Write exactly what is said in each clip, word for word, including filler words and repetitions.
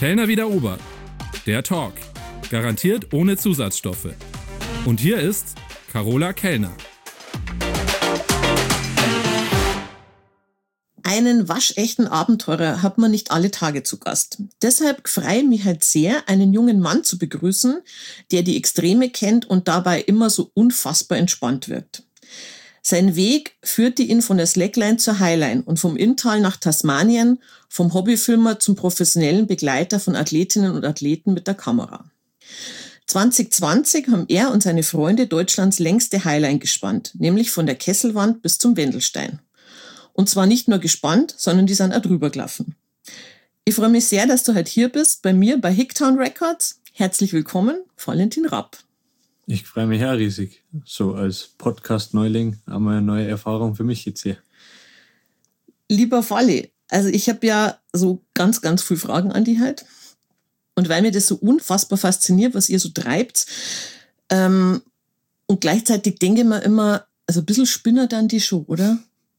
Kellner wie der Ober. Der Talk. Garantiert ohne Zusatzstoffe. Und hier ist Carola Kellner. Einen waschechten Abenteurer hat man nicht alle Tage zu Gast. Deshalb freue ich mich halt sehr, einen jungen Mann zu begrüßen, der die Extreme kennt und dabei immer so unfassbar entspannt wirkt. Sein Weg führte ihn von der Slackline zur Highline und vom Inntal nach Tasmanien, vom Hobbyfilmer zum professionellen Begleiter von Athletinnen und Athleten mit der Kamera. zwanzig zwanzig haben er und seine Freunde Deutschlands längste Highline gespannt, nämlich von der Kesselwand bis zum Wendelstein. Und zwar nicht nur gespannt, sondern die sind auch drüber gelaufen. Ich freue mich sehr, dass du heute hier bist, bei mir bei Hicktown Records. Herzlich willkommen, Valentin Rapp. Ich freue mich auch riesig. So als Podcast-Neuling haben wir eine neue Erfahrung für mich jetzt hier. Lieber Vali, also ich habe ja so ganz, ganz viele Fragen an dich heute. Und weil mir das so unfassbar fasziniert, was ihr so treibt, ähm, und gleichzeitig denke ich mir immer, also ein bisschen Spinner dann die schon, oder?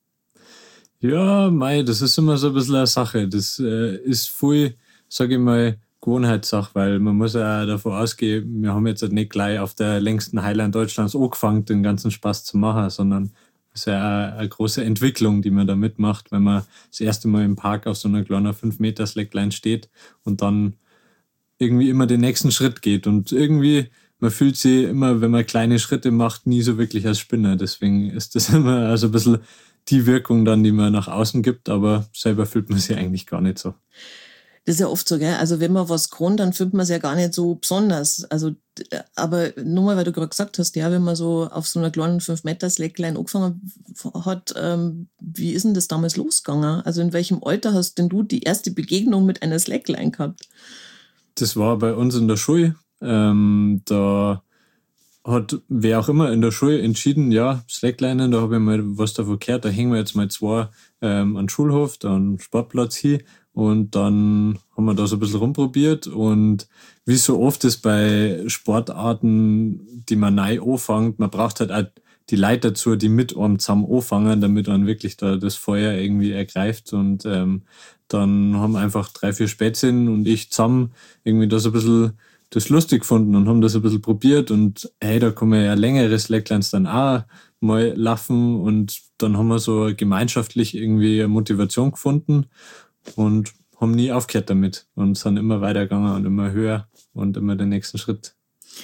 Ja, mei, das ist immer so ein bisschen eine Sache. Das äh, ist voll, sage ich mal, Gewohnheitssache, weil man muss ja davon ausgehen, wir haben jetzt nicht gleich auf der längsten Highline Deutschlands angefangen, den ganzen Spaß zu machen, sondern es ist ja eine, eine große Entwicklung, die man da mitmacht, wenn man das erste Mal im Park auf so einer kleinen fünf Meter Slackline steht und dann irgendwie immer den nächsten Schritt geht. Und irgendwie, man fühlt sich immer, wenn man kleine Schritte macht, nie so wirklich als Spinner. Deswegen ist das immer also ein bisschen die Wirkung dann, die man nach außen gibt, aber selber fühlt man sich eigentlich gar nicht so. Das ist ja oft so, gell? Also wenn man was kann, dann fühlt man es ja gar nicht so besonders. Also, aber nur mal, weil du gerade gesagt hast, ja, wenn man so auf so einer kleinen fünf Meter Slackline angefangen hat, ähm, wie ist denn das damals losgegangen? Also in welchem Alter hast denn du die erste Begegnung mit einer Slackline gehabt? Das war bei uns in der Schule. Ähm, da hat wer auch immer in der Schule entschieden, ja, Slacklinen, da habe ich mal was davon gehört, da hängen wir jetzt mal zwei ähm, an den Schulhof, da an den Sportplatz hin und dann haben wir da so ein bisschen rumprobiert und wie so oft ist bei Sportarten, die man neu anfängt, man braucht halt auch die Leute dazu, die mit einem zusammen anfangen, damit dann wirklich da das Feuer irgendwie ergreift und ähm, dann haben einfach drei, vier Spätzchen und ich zusammen irgendwie da so ein bisschen das lustig gefunden und haben das ein bisschen probiert und hey, da kann man ja längere Slacklines dann auch mal laufen und dann haben wir so gemeinschaftlich irgendwie eine Motivation gefunden und haben nie aufgehört damit und sind immer weitergegangen und immer höher und immer den nächsten Schritt.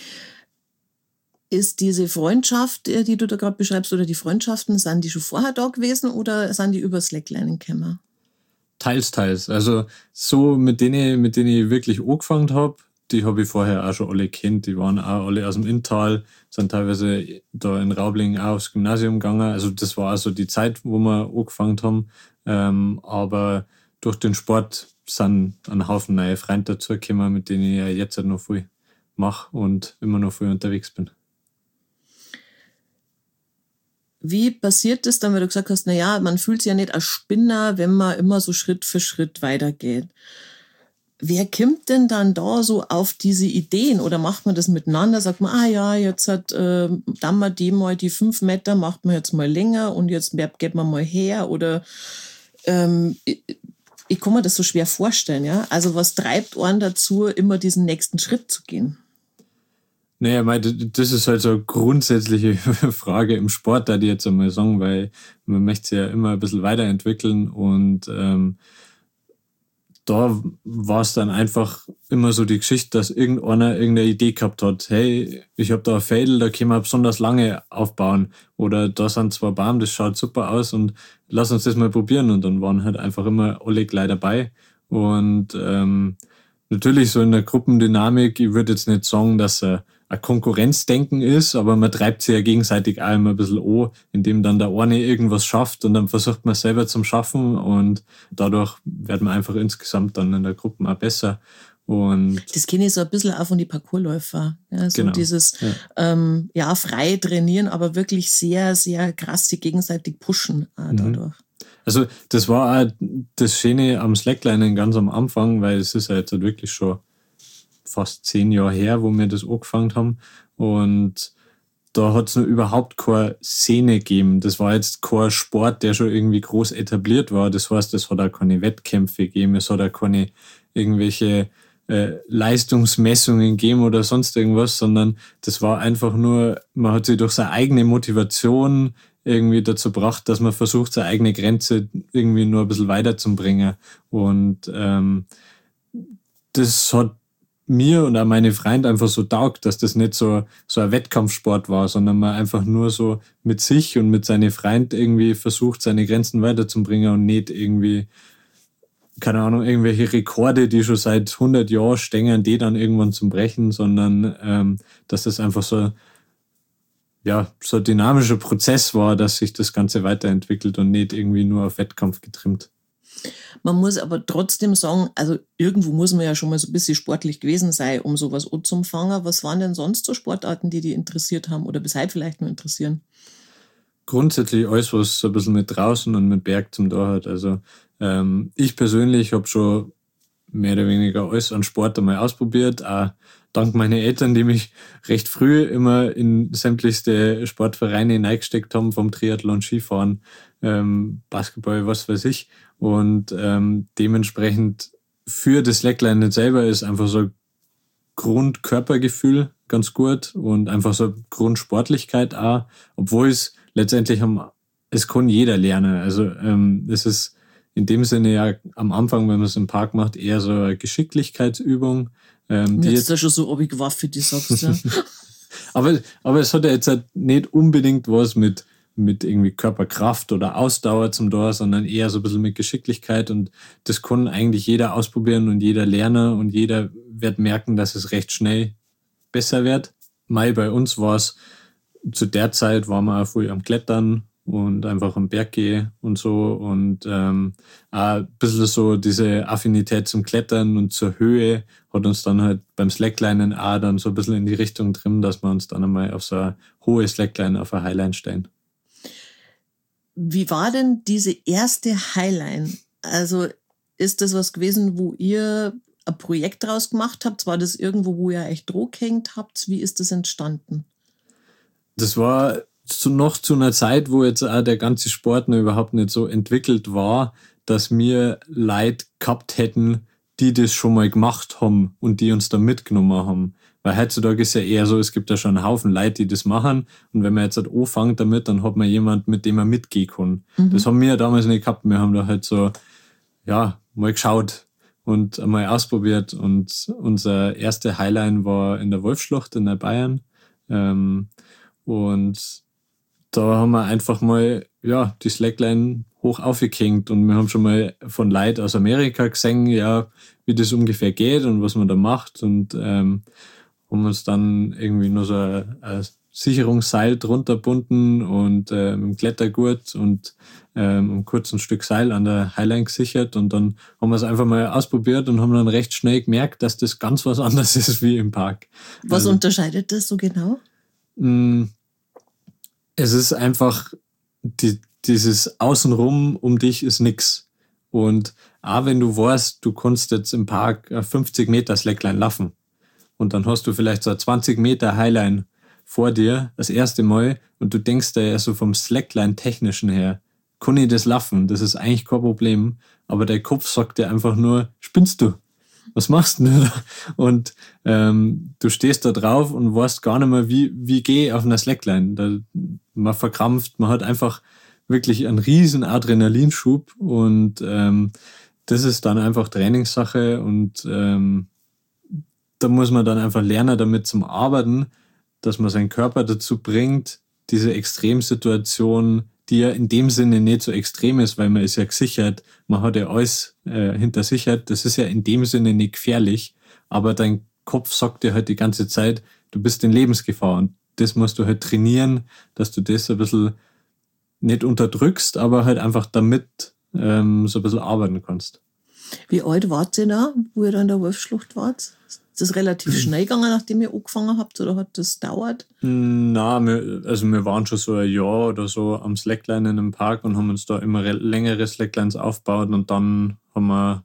Ist diese Freundschaft, die du da gerade beschreibst, oder die Freundschaften, sind die schon vorher da gewesen oder sind die über Slackline gekommen? Teils, teils. Also so mit denen, mit denen ich wirklich angefangen habe, die habe ich vorher auch schon alle kennt. Die waren auch alle aus dem Inntal, sind teilweise da in Raublingen auch aufs Gymnasium gegangen. Also das war also die Zeit, wo wir angefangen haben. Ähm, aber durch den Sport sind ein Haufen neue Freunde dazugekommen, mit denen ich ja jetzt noch viel mache und immer noch viel unterwegs bin. Wie passiert das dann, weil du gesagt hast, na ja, man fühlt sich ja nicht als Spinner, wenn man immer so Schritt für Schritt weitergeht. Wer kommt denn dann da so auf diese Ideen oder macht man das miteinander? Sagt man, ah ja, jetzt hat äh, dann mal die mal die fünf Meter, macht man jetzt mal länger und jetzt geht man mal her oder ähm, ich, ich kann mir das so schwer vorstellen, ja. Also was treibt einen dazu, immer diesen nächsten Schritt zu gehen? Naja, das ist halt so eine grundsätzliche Frage im Sport, da die jetzt einmal sagen, weil man möchte sich ja immer ein bisschen weiterentwickeln und ähm, da war es dann einfach immer so die Geschichte, dass irgendeiner irgendeine Idee gehabt hat, hey, ich habe da ein Fädel, da können wir besonders lange aufbauen oder da sind zwei Baum, das schaut super aus und lass uns das mal probieren und dann waren halt einfach immer alle gleich dabei und ähm, natürlich so in der Gruppendynamik, ich würde jetzt nicht sagen, dass er ein Konkurrenzdenken ist, aber man treibt sich ja gegenseitig auch immer ein bisschen an, indem dann der eine irgendwas schafft und dann versucht man selber zum Schaffen und dadurch wird man einfach insgesamt dann in der Gruppe auch besser. Und das kenne ich so ein bisschen auch von den Parkourläufer. Ja, so genau. dieses ja. Ähm, ja, frei trainieren, aber wirklich sehr, sehr krass sich gegenseitig pushen äh, dadurch. Also das war auch das Schöne am Slacklinen ganz am Anfang, weil es ist ja jetzt halt wirklich schon fast zehn Jahre her, wo wir das angefangen haben und da hat es noch überhaupt keine Szene gegeben. Das war jetzt kein Sport, der schon irgendwie groß etabliert war. Das heißt, es hat auch keine Wettkämpfe gegeben, es hat auch keine irgendwelche äh, Leistungsmessungen gegeben oder sonst irgendwas, sondern das war einfach nur, man hat sich durch seine eigene Motivation irgendwie dazu gebracht, dass man versucht, seine eigene Grenze irgendwie nur ein bisschen weiterzubringen. Und ähm, das hat mir und auch meine Freunde einfach so taugt, dass das nicht so, so ein Wettkampfsport war, sondern man einfach nur so mit sich und mit seinen Freunden irgendwie versucht, seine Grenzen weiterzubringen und nicht irgendwie, keine Ahnung, irgendwelche Rekorde, die schon seit hundert Jahren stehen, die dann irgendwann zum Brechen, sondern ähm, dass das einfach so, ja, so ein dynamischer Prozess war, dass sich das Ganze weiterentwickelt und nicht irgendwie nur auf Wettkampf getrimmt. Man muss aber trotzdem sagen, also irgendwo muss man ja schon mal so ein bisschen sportlich gewesen sein, um sowas anzufangen. Was waren denn sonst so Sportarten, die dich interessiert haben oder bis heute vielleicht nur interessieren? Grundsätzlich alles, was so ein bisschen mit draußen und mit Berg zum Tor hat. Also ähm, ich persönlich habe schon mehr oder weniger alles an Sport einmal ausprobiert, auch dank meiner Eltern, die mich recht früh immer in sämtlichste Sportvereine hineingesteckt haben, vom Triathlon, Skifahren, ähm, Basketball, was weiß ich. Und ähm, dementsprechend für das Slackline selber ist einfach so ein Grundkörpergefühl ganz gut und einfach so Grundsportlichkeit auch, obwohl es letztendlich am, es kann jeder lernen. Also ähm, es ist in dem Sinne ja am Anfang, wenn man es im Park macht, eher so eine Geschicklichkeitsübung. Ähm, Mir die ist ja schon so abgewaffnet, die sagst ja. aber, aber es hat ja jetzt halt nicht unbedingt was mit, mit irgendwie Körperkraft oder Ausdauer zum Tor, sondern eher so ein bisschen mit Geschicklichkeit und das kann eigentlich jeder ausprobieren und jeder lernen und jeder wird merken, dass es recht schnell besser wird. Mai bei uns war es, zu der Zeit waren wir auch früh am Klettern und einfach am Berg gehen und so und ähm, auch ein bisschen so diese Affinität zum Klettern und zur Höhe hat uns dann halt beim Slacklinen auch dann so ein bisschen in die Richtung drin, dass wir uns dann einmal auf so eine hohe Slackline auf eine Highline stellen. Wie war denn diese erste Highline? Also ist das was gewesen, wo ihr ein Projekt draus gemacht habt? War das irgendwo, wo ihr euch Druck gehängt habt? Wie ist das entstanden? Das war zu, noch zu einer Zeit, wo jetzt auch der ganze Sport noch überhaupt nicht so entwickelt war, dass wir Leute gehabt hätten, die das schon mal gemacht haben und die uns da mitgenommen haben. Weil heutzutage ist ja eher so, es gibt ja schon einen Haufen Leute, die das machen und wenn man jetzt halt anfängt damit, dann hat man jemanden, mit dem man mitgehen kann. Mhm. Das haben wir ja damals nicht gehabt. Wir haben da halt so, ja, mal geschaut und einmal ausprobiert und unser erste Highline war in der Wolfschlucht in der Bayern. Ähm, und da haben wir einfach mal, ja, die Slackline hoch aufgehängt und wir haben schon mal von Leuten aus Amerika gesehen, ja, wie das ungefähr geht und was man da macht und ähm, haben uns dann irgendwie nur so ein, ein Sicherungsseil drunter gebunden und äh, mit dem Klettergurt und ähm, ein kurzes Stück Seil an der Highline gesichert und dann haben wir es einfach mal ausprobiert und haben dann recht schnell gemerkt, dass das ganz was anderes ist wie im Park. Was also, unterscheidet das so genau? Mh, es ist einfach, die, dieses Außenrum um dich ist nix. Und auch wenn du weißt, du kannst jetzt im Park fünfzig Meter Slackline laufen und dann hast du vielleicht so zwanzig Meter Highline vor dir das erste Mal und du denkst da ja so vom Slackline-Technischen her, kann ich das laufen? Das ist eigentlich kein Problem. Aber der Kopf sagt dir einfach nur, spinnst du? Was machst du denn da? Und ähm, du stehst da drauf und weißt gar nicht mehr, wie, wie gehe ich auf einer Slackline. Da, man verkrampft, man hat einfach wirklich einen riesen Adrenalinschub und ähm, das ist dann einfach Trainingssache und ähm, da muss man dann einfach lernen, damit zum Arbeiten, dass man seinen Körper dazu bringt, diese Extremsituation, die ja in dem Sinne nicht so extrem ist, weil man ist ja gesichert, man hat ja alles äh, hintersichert, das ist ja in dem Sinne nicht gefährlich, aber dein Kopf sagt dir halt die ganze Zeit, du bist in Lebensgefahr und das musst du halt trainieren, dass du das ein bisschen nicht unterdrückst, aber halt einfach damit ähm, so ein bisschen arbeiten kannst. Wie alt wart ihr da, wo ihr da in der Wolfschlucht wart? Ist das relativ schnell gegangen, nachdem ihr angefangen habt, oder hat das gedauert? Na, wir, also wir waren schon so ein Jahr oder so am Slacklinen im Park und haben uns da immer längere Slacklines aufgebaut und dann haben wir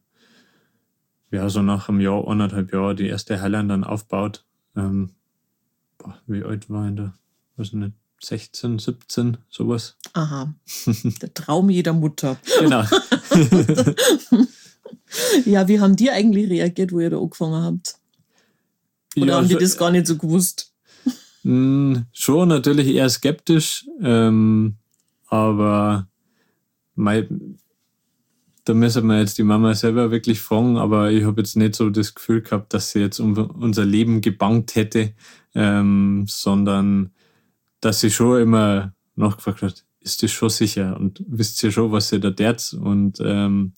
ja so nach einem Jahr, anderthalb Jahr die erste Highline dann aufgebaut. Ähm, boah, wie alt war ich da? Weiß nicht, sechzehn, siebzehn, sowas. Aha, der Traum jeder Mutter. Genau. Ja, wie haben die eigentlich reagiert, wo ihr da angefangen habt? Oder Ja, haben die schon- das gar nicht so gewusst? Mm, Schon natürlich eher skeptisch, ähm, aber mei, da müssen wir jetzt die Mama selber wirklich fragen, aber ich habe jetzt nicht so das Gefühl gehabt, dass sie jetzt um unser Leben gebangt hätte, ähm, sondern dass sie schon immer nachgefragt hat, ist das schon sicher und wisst ihr schon, was ihr da tät? Und ähm,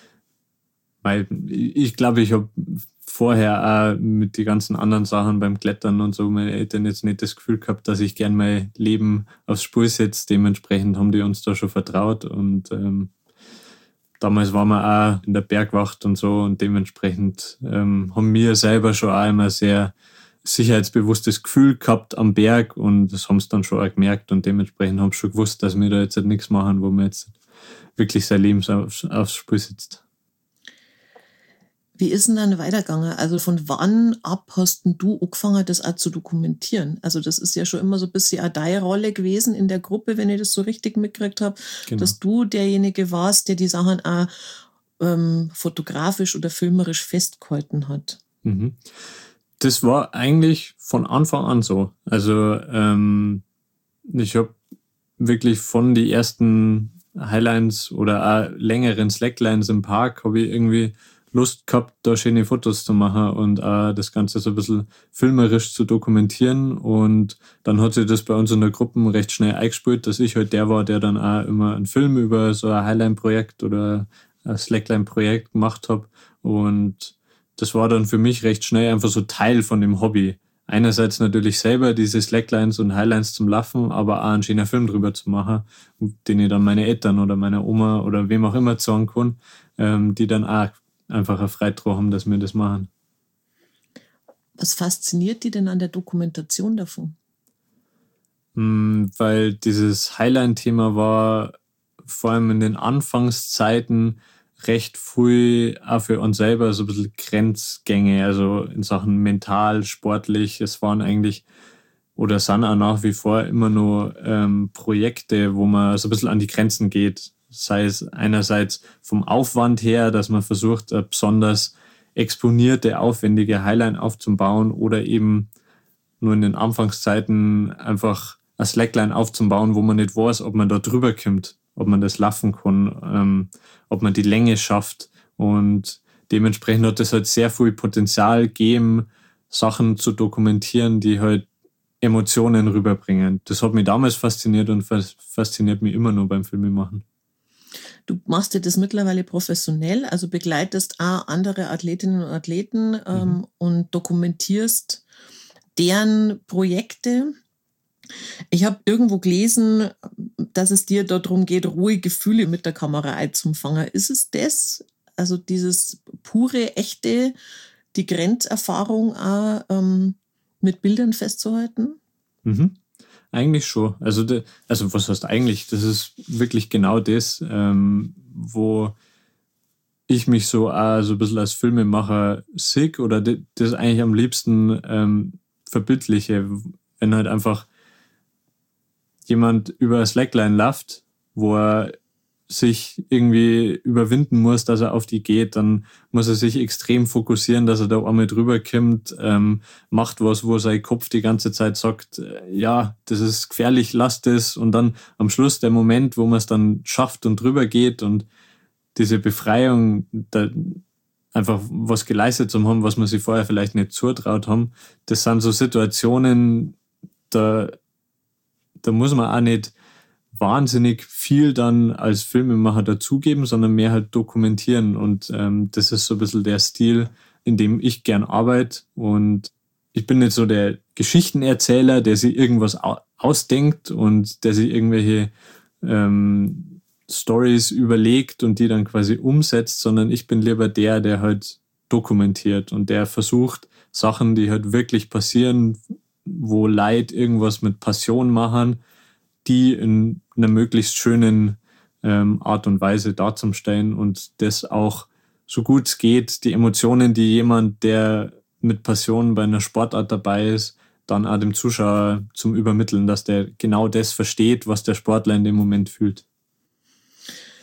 mei, ich glaube, ich habe vorher auch mit den ganzen anderen Sachen beim Klettern und so meine Eltern jetzt nicht das Gefühl gehabt, dass ich gern mein Leben aufs Spiel setze. Dementsprechend haben die uns da schon vertraut und ähm, damals waren wir auch in der Bergwacht und so und dementsprechend ähm, haben wir selber schon auch immer sehr sicherheitsbewusstes Gefühl gehabt am Berg und das haben sie dann schon auch gemerkt und dementsprechend haben sie schon gewusst, dass wir da jetzt halt nichts machen, wo man jetzt wirklich sein Leben aufs, aufs Spiel setzt. Wie ist denn dann weitergegangen? Also von wann ab hast denn du angefangen, das auch zu dokumentieren? Also das ist ja schon immer so ein bisschen auch deine Rolle gewesen in der Gruppe, wenn ich das so richtig mitgekriegt habe, Genau. dass du derjenige warst, der die Sachen auch ähm, fotografisch oder filmerisch festgehalten hat. Mhm. Das war eigentlich von Anfang an so. Also ähm, ich habe wirklich von die ersten Highlines oder auch längeren Slacklines im Park habe ich irgendwie Lust gehabt, da schöne Fotos zu machen und auch das Ganze so ein bisschen filmerisch zu dokumentieren. Und dann hat sich das bei uns in der Gruppe recht schnell eingespielt, dass ich halt der war, der dann auch immer einen Film über so ein Highline-Projekt oder ein Slackline-Projekt gemacht hat. Und das war dann für mich recht schnell einfach so Teil von dem Hobby. Einerseits natürlich selber diese Slacklines und Highlines zum Laufen, aber auch einen schönen Film drüber zu machen, den ich dann meine Eltern oder meiner Oma oder wem auch immer zeigen kann, ähm, die dann auch einfach eine Freude haben, dass wir das machen. Was fasziniert die denn an der Dokumentation davon? Mm, Weil dieses Highline-Thema war vor allem in den Anfangszeiten recht früh auch für uns selber so ein bisschen Grenzgänge, also in Sachen mental, sportlich. Es waren eigentlich oder sind auch nach wie vor immer nur ähm, Projekte, wo man so ein bisschen an die Grenzen geht. Sei es einerseits vom Aufwand her, dass man versucht, eine besonders exponierte, aufwendige Highline aufzubauen oder eben nur in den Anfangszeiten einfach eine Slackline aufzubauen, wo man nicht weiß, ob man da drüber kommt, ob man das laufen kann, ähm, ob man die Länge schafft. Und dementsprechend hat das halt sehr viel Potenzial gegeben, Sachen zu dokumentieren, die halt Emotionen rüberbringen. Das hat mich damals fasziniert und fasziniert mich immer noch beim Filmemachen. Du machst dir das mittlerweile professionell, also begleitest auch andere Athletinnen und Athleten ähm, mhm. und dokumentierst deren Projekte. Ich habe irgendwo gelesen, dass es dir darum geht, rohe Gefühle mit der Kamera einzufangen. Ist es das? Also dieses pure, echte, die Grenzerfahrung auch ähm, mit Bildern festzuhalten? Mhm. Eigentlich schon. Also, de, also was heißt eigentlich? Das ist wirklich genau das, ähm, wo ich mich so auch so ein bisschen als Filmemacher sehe oder de, das eigentlich am liebsten ähm, verbildliche, wenn halt einfach jemand über Slackline läuft, wo er sich irgendwie überwinden muss, dass er auf die geht, dann muss er sich extrem fokussieren, dass er da einmal drüber kommt, ähm, macht was, wo sein Kopf die ganze Zeit sagt, äh, ja, das ist gefährlich, lass das. Und dann am Schluss der Moment, wo man es dann schafft und drüber geht und diese Befreiung, da einfach was geleistet zu haben, was man sich vorher vielleicht nicht zutraut haben, das sind so Situationen, da, da muss man auch nicht wahnsinnig viel dann als Filmemacher dazugeben, sondern mehr halt dokumentieren. Und ähm, das ist so ein bisschen der Stil, in dem ich gern arbeite. Und ich bin nicht so der Geschichtenerzähler, der sich irgendwas ausdenkt und der sich irgendwelche ähm, Stories überlegt und die dann quasi umsetzt, sondern ich bin lieber der, der halt dokumentiert und der versucht, Sachen, die halt wirklich passieren, wo Leute irgendwas mit Passion machen, die in einer möglichst schönen ähm, Art und Weise darzustellen und das auch so gut es geht, die Emotionen, die jemand, der mit Passion bei einer Sportart dabei ist, dann auch dem Zuschauer zum Übermitteln, dass der genau das versteht, was der Sportler in dem Moment fühlt.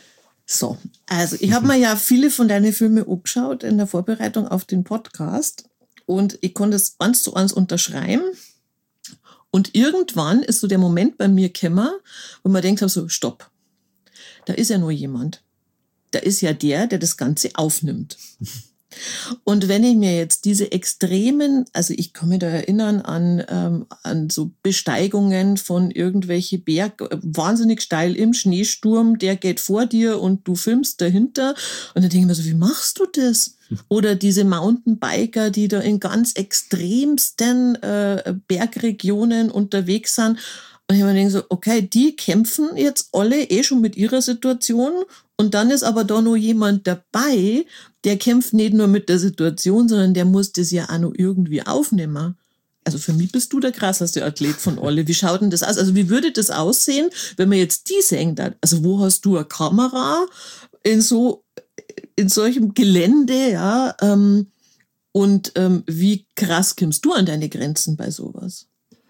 So, also ich habe mir ja viele von deinen Filmen angeschaut in der Vorbereitung auf den Podcast und ich konnte es eins zu eins unterschreiben. Und irgendwann ist so der Moment bei mir gekommen, wo man denkt, so, stopp, da ist ja nur jemand. Da ist ja der, der das Ganze aufnimmt. Und wenn ich mir jetzt diese extremen, also ich kann mich da erinnern an, ähm, an so Besteigungen von irgendwelche Berg, wahnsinnig steil im Schneesturm, der geht vor dir und du filmst dahinter. Und dann denke ich mir so, wie machst du das? Oder diese Mountainbiker, die da in ganz extremsten äh, Bergregionen unterwegs sind. Und ich mir denke so, okay, die kämpfen jetzt alle eh schon mit ihrer Situation. Und dann ist aber da noch jemand dabei, der kämpft nicht nur mit der Situation, sondern der muss das ja auch noch irgendwie aufnehmen. Also für mich bist du der krasseste Athlet von alle. Wie schaut denn das aus? Also wie würde das aussehen, wenn man jetzt die sehen darf? Also wo hast du eine Kamera in so, in solchem Gelände, ja? Ähm, und ähm, wie krass kommst du an deine Grenzen bei sowas?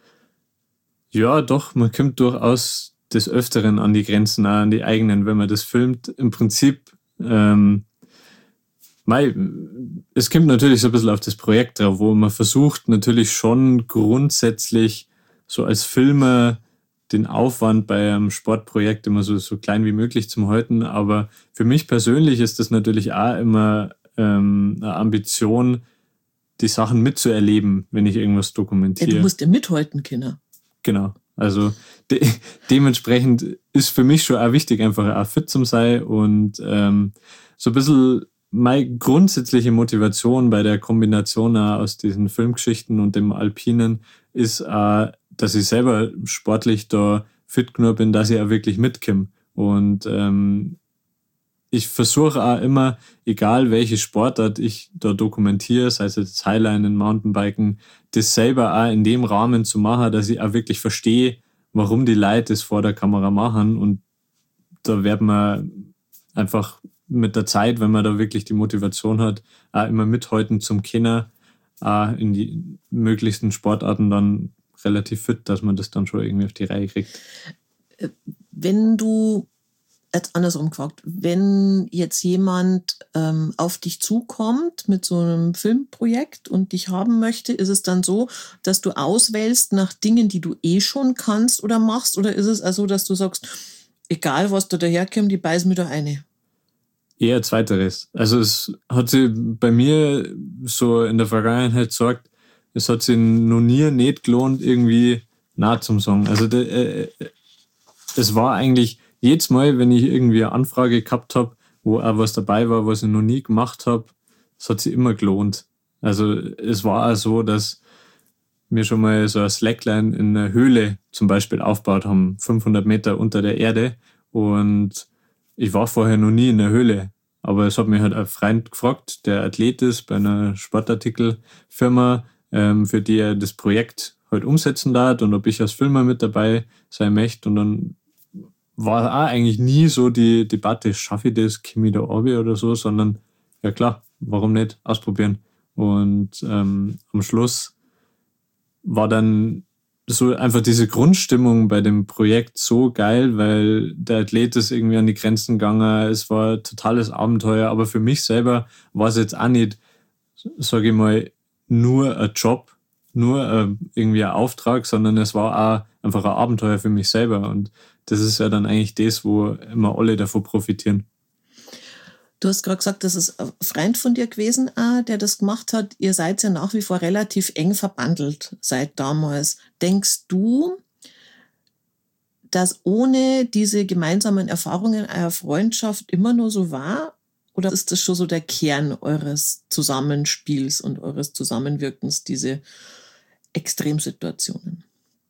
Ja, doch, man kommt durchaus des Öfteren an die Grenzen, auch an die eigenen, wenn man das filmt. Im Prinzip, ähm, mei, es kommt natürlich so ein bisschen auf das Projekt drauf, wo man versucht natürlich schon grundsätzlich so als Filmer den Aufwand bei einem Sportprojekt immer so, so klein wie möglich zu halten. Aber für mich persönlich ist das natürlich auch immer ähm, eine Ambition, die Sachen mitzuerleben, wenn ich irgendwas dokumentiere. Ja, du musst ja mithalten, Kinder. Genau. Also de- dementsprechend ist für mich schon auch wichtig, einfach auch fit zu sein und ähm, so ein bisschen meine grundsätzliche Motivation bei der Kombination auch aus diesen Filmgeschichten und dem Alpinen ist auch, dass ich selber sportlich da fit genug bin, dass ich auch wirklich mitkomme. Und ähm, ich versuche auch immer, egal welche Sportart ich da dokumentiere, sei es jetzt Highlinen, Mountainbiken, das selber auch in dem Rahmen zu machen, dass ich auch wirklich verstehe, warum die Leute das vor der Kamera machen. Und da wird man einfach mit der Zeit, wenn man da wirklich die Motivation hat, auch immer mithalten zum Kenner, auch in die möglichsten Sportarten dann relativ fit, dass man das dann schon irgendwie auf die Reihe kriegt. Wenn du Jetzt andersrum gefragt, wenn jetzt jemand ähm, auf dich zukommt mit so einem Filmprojekt und dich haben möchte, ist es dann so, dass du auswählst nach Dingen, die du eh schon kannst oder machst? Oder ist es also, dass du sagst, egal was da daherkommt, die beißen mir da eine? Eher zweiteres. Also es hat sich bei mir so in der Vergangenheit gesagt, es hat sich noch nie nicht gelohnt, irgendwie nah zum Song. Also de, äh, es war eigentlich jedes Mal, wenn ich irgendwie eine Anfrage gehabt habe, wo auch was dabei war, was ich noch nie gemacht habe, es hat sich immer gelohnt. Also es war auch so, dass wir schon mal so eine Slackline in einer Höhle zum Beispiel aufgebaut haben, fünfhundert Meter unter der Erde. Und ich war vorher noch nie in der Höhle. Aber es hat mich halt ein Freund gefragt, der Athlet ist bei einer Sportartikelfirma, ähm, für die er das Projekt halt umsetzen darf und ob ich als Filmer mit dabei sein möchte. Und dann war auch eigentlich nie so die Debatte, schaffe ich das, komme ich da runter oder so, sondern ja klar, warum nicht, ausprobieren. Und ähm, am Schluss war dann so einfach diese Grundstimmung bei dem Projekt so geil, weil der Athlet ist irgendwie an die Grenzen gegangen, es war ein totales Abenteuer, aber für mich selber war es jetzt auch nicht, sage ich mal, nur ein Job, nur äh, irgendwie ein Auftrag, sondern es war auch einfach ein Abenteuer für mich selber und das ist ja dann eigentlich das, wo immer alle davon profitieren. Du hast gerade gesagt, das ist ein Freund von dir gewesen, der das gemacht hat. Ihr seid ja nach wie vor relativ eng verbandelt seit damals. Denkst du, dass ohne diese gemeinsamen Erfahrungen eure Freundschaft immer nur so war? Oder ist das schon so der Kern eures Zusammenspiels und eures Zusammenwirkens, diese Extremsituationen?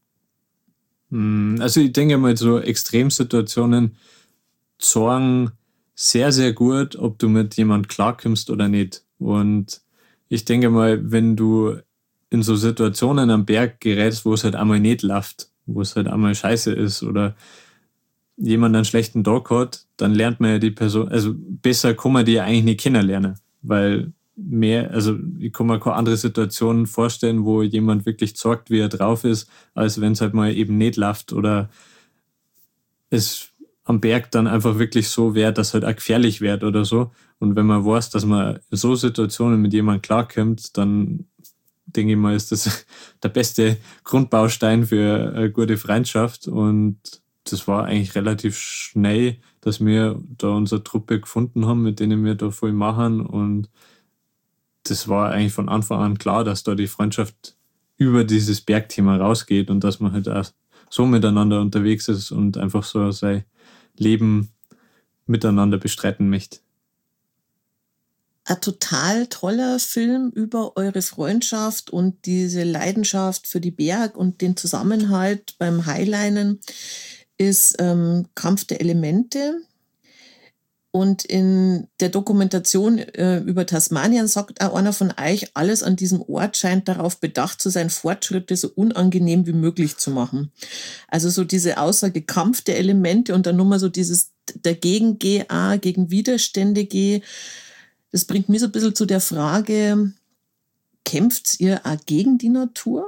Also ich denke mal, so Extremsituationen zeigen sehr, sehr gut, ob du mit jemand klarkommst oder nicht. Und ich denke mal, wenn du in so Situationen am Berg gerätst, wo es halt einmal nicht läuft, wo es halt einmal scheiße ist oder jemand einen schlechten Tag hat, dann lernt man ja die Person, also besser kann man die ja eigentlich nicht kennenlernen, weil mehr, also ich kann mir keine andere Situation vorstellen, wo jemand wirklich zeigt, wie er drauf ist, als wenn es halt mal eben nicht läuft oder es am Berg dann einfach wirklich so wäre, dass halt auch gefährlich wird oder so. Und wenn man weiß, dass man in so Situationen mit jemandem klarkommt, dann denke ich mal, ist das der beste Grundbaustein für eine gute Freundschaft. Und das war eigentlich relativ schnell, dass wir da unsere Truppe gefunden haben, mit denen wir da voll machen. Und das war eigentlich von Anfang an klar, dass da die Freundschaft über dieses Bergthema rausgeht und dass man halt auch so miteinander unterwegs ist und einfach so sein Leben miteinander bestreiten möchte. Ein total toller Film über eure Freundschaft und diese Leidenschaft für die Berg und den Zusammenhalt beim Highlinen ist ähm, Kampf der Elemente. Und in der Dokumentation äh, über Tasmanien sagt auch einer von euch, alles an diesem Ort scheint darauf bedacht zu sein, Fortschritte so unangenehm wie möglich zu machen. Also so diese Aussage Kampf der Elemente und dann nochmal so dieses dagegen geh, ah, gegen Widerstände geh. Das bringt mich so ein bisschen zu der Frage, kämpft ihr auch gegen die Natur?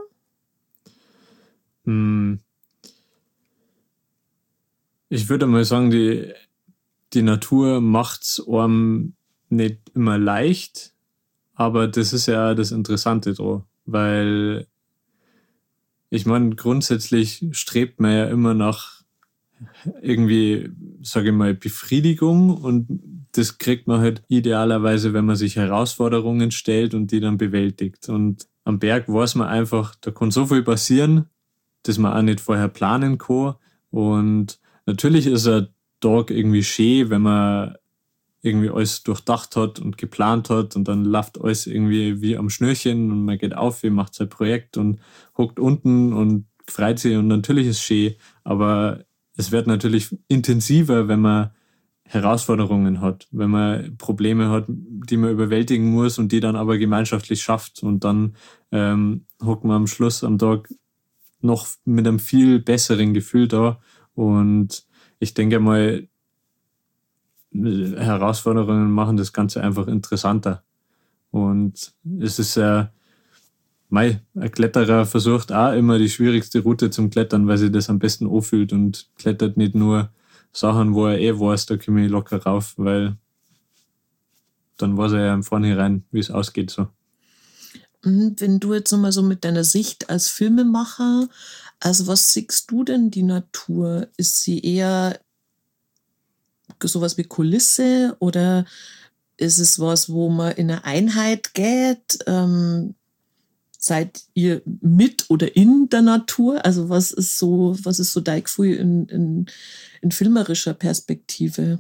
Ich würde mal sagen, die, die Natur macht es einem nicht immer leicht, aber das ist ja das Interessante daran, weil ich meine, grundsätzlich strebt man ja immer nach irgendwie, sage ich mal, Befriedigung und das kriegt man halt idealerweise, wenn man sich Herausforderungen stellt und die dann bewältigt. Und am Berg weiß man einfach, da kann so viel passieren, dass man auch nicht vorher planen kann. Und natürlich ist ein Tag irgendwie schön, wenn man irgendwie alles durchdacht hat und geplant hat und dann läuft alles irgendwie wie am Schnürchen und man geht auf, macht sein Projekt und hockt unten und freut sich und natürlich ist es schön, aber es wird natürlich intensiver, wenn man Herausforderungen hat, wenn man Probleme hat, die man überwältigen muss und die dann aber gemeinschaftlich schafft und dann ähm, hockt man am Schluss am Tag noch mit einem viel besseren Gefühl da und ich denke mal, Herausforderungen machen das Ganze einfach interessanter und es ist ja äh, Mei, ein Kletterer versucht auch immer die schwierigste Route zum Klettern, weil sich das am besten anfühlt und klettert nicht nur Sachen, wo er eh weiß, da komme ich locker rauf, weil dann weiß er ja im Vornherein, wie es ausgeht. So. Wenn du jetzt nochmal so mit deiner Sicht als Filmemacher, also was siehst du denn die Natur? Ist sie eher sowas wie Kulisse oder ist es was, wo man in eine Einheit geht? Ähm, seid ihr mit oder in der Natur? Also was ist so, was ist so dein Gefühl in, in, in filmerischer Perspektive?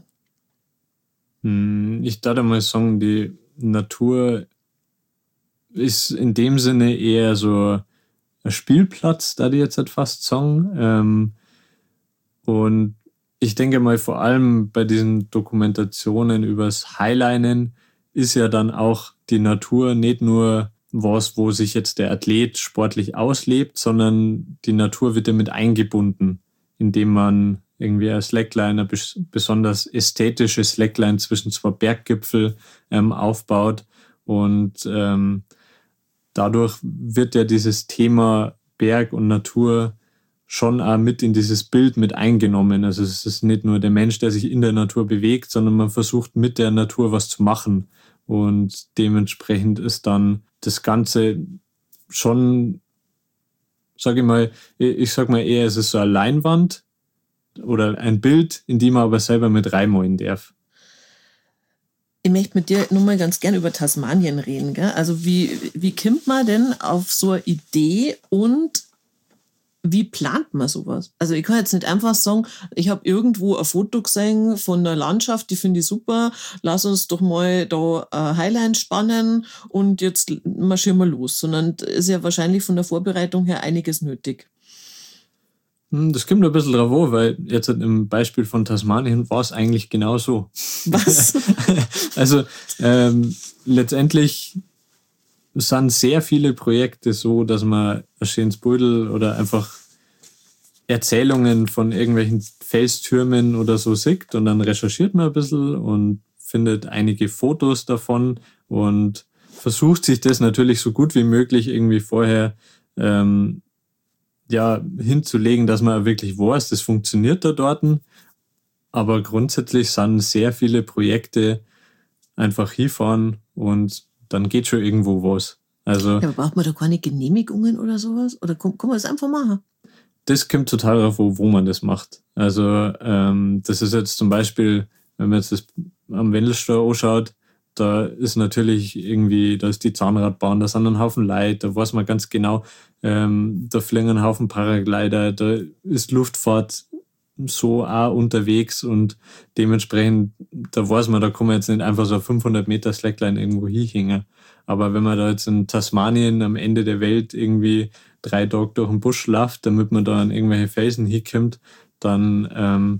Ich darf mal sagen, die Natur ist in dem Sinne eher so ein Spielplatz, da die jetzt halt fast sagen. Und ich denke mal, vor allem bei diesen Dokumentationen übers Highlinen ist ja dann auch die Natur nicht nur was, wo sich jetzt der Athlet sportlich auslebt, sondern die Natur wird damit eingebunden, indem man irgendwie ein Slackline, ein besonders ästhetisches Slackline zwischen zwei Berggipfel ähm, aufbaut und ähm, dadurch wird ja dieses Thema Berg und Natur schon auch mit in dieses Bild mit eingenommen. Also es ist nicht nur der Mensch, der sich in der Natur bewegt, sondern man versucht mit der Natur was zu machen und dementsprechend ist dann das Ganze schon, sage ich mal, ich sag mal eher, es ist so eine Leinwand oder ein Bild, in die man aber selber mit reinmalen darf. Ich möchte mit dir nur mal ganz gern über Tasmanien reden. Gell? Also wie, wie kommt man denn auf so eine Idee und wie plant man sowas? Also ich kann jetzt nicht einfach sagen, ich habe irgendwo ein Foto gesehen von einer Landschaft, die finde ich super, lass uns doch mal da ein Highline spannen und jetzt marschieren wir los. Sondern ist ja wahrscheinlich von der Vorbereitung her einiges nötig. Das kommt ein bisschen drauf an, weil jetzt im Beispiel von Tasmanien war es eigentlich genau so. Was? Also ähm, letztendlich sind sehr viele Projekte so, dass man ein schönes Beutel oder einfach Erzählungen von irgendwelchen Felstürmen oder so sieht und dann recherchiert man ein bisschen und findet einige Fotos davon und versucht sich das natürlich so gut wie möglich irgendwie vorher ähm, ja, hinzulegen, dass man wirklich weiß, das funktioniert da dort. aber grundsätzlich sind sehr viele Projekte einfach hinfahren und dann geht schon irgendwo was. Also, ja, aber braucht man da keine Genehmigungen oder sowas? Oder kann, kann man das einfach machen? Das kommt total darauf, wo, wo man das macht. Also ähm, das ist jetzt zum Beispiel, wenn man jetzt das am Wendelsteuer anschaut, da ist natürlich irgendwie, da ist die Zahnradbahn, da sind ein Haufen Leute, da weiß man ganz genau, ähm, da fliegen ein Haufen Paraglider, da ist Luftfahrt so auch unterwegs und dementsprechend, da weiß man, da kann man jetzt nicht einfach so fünfhundert Meter Slackline irgendwo hinhängen. Aber wenn man da jetzt in Tasmanien am Ende der Welt irgendwie drei Tage durch den Busch läuft, damit man da an irgendwelche Felsen hinkommt, dann ähm,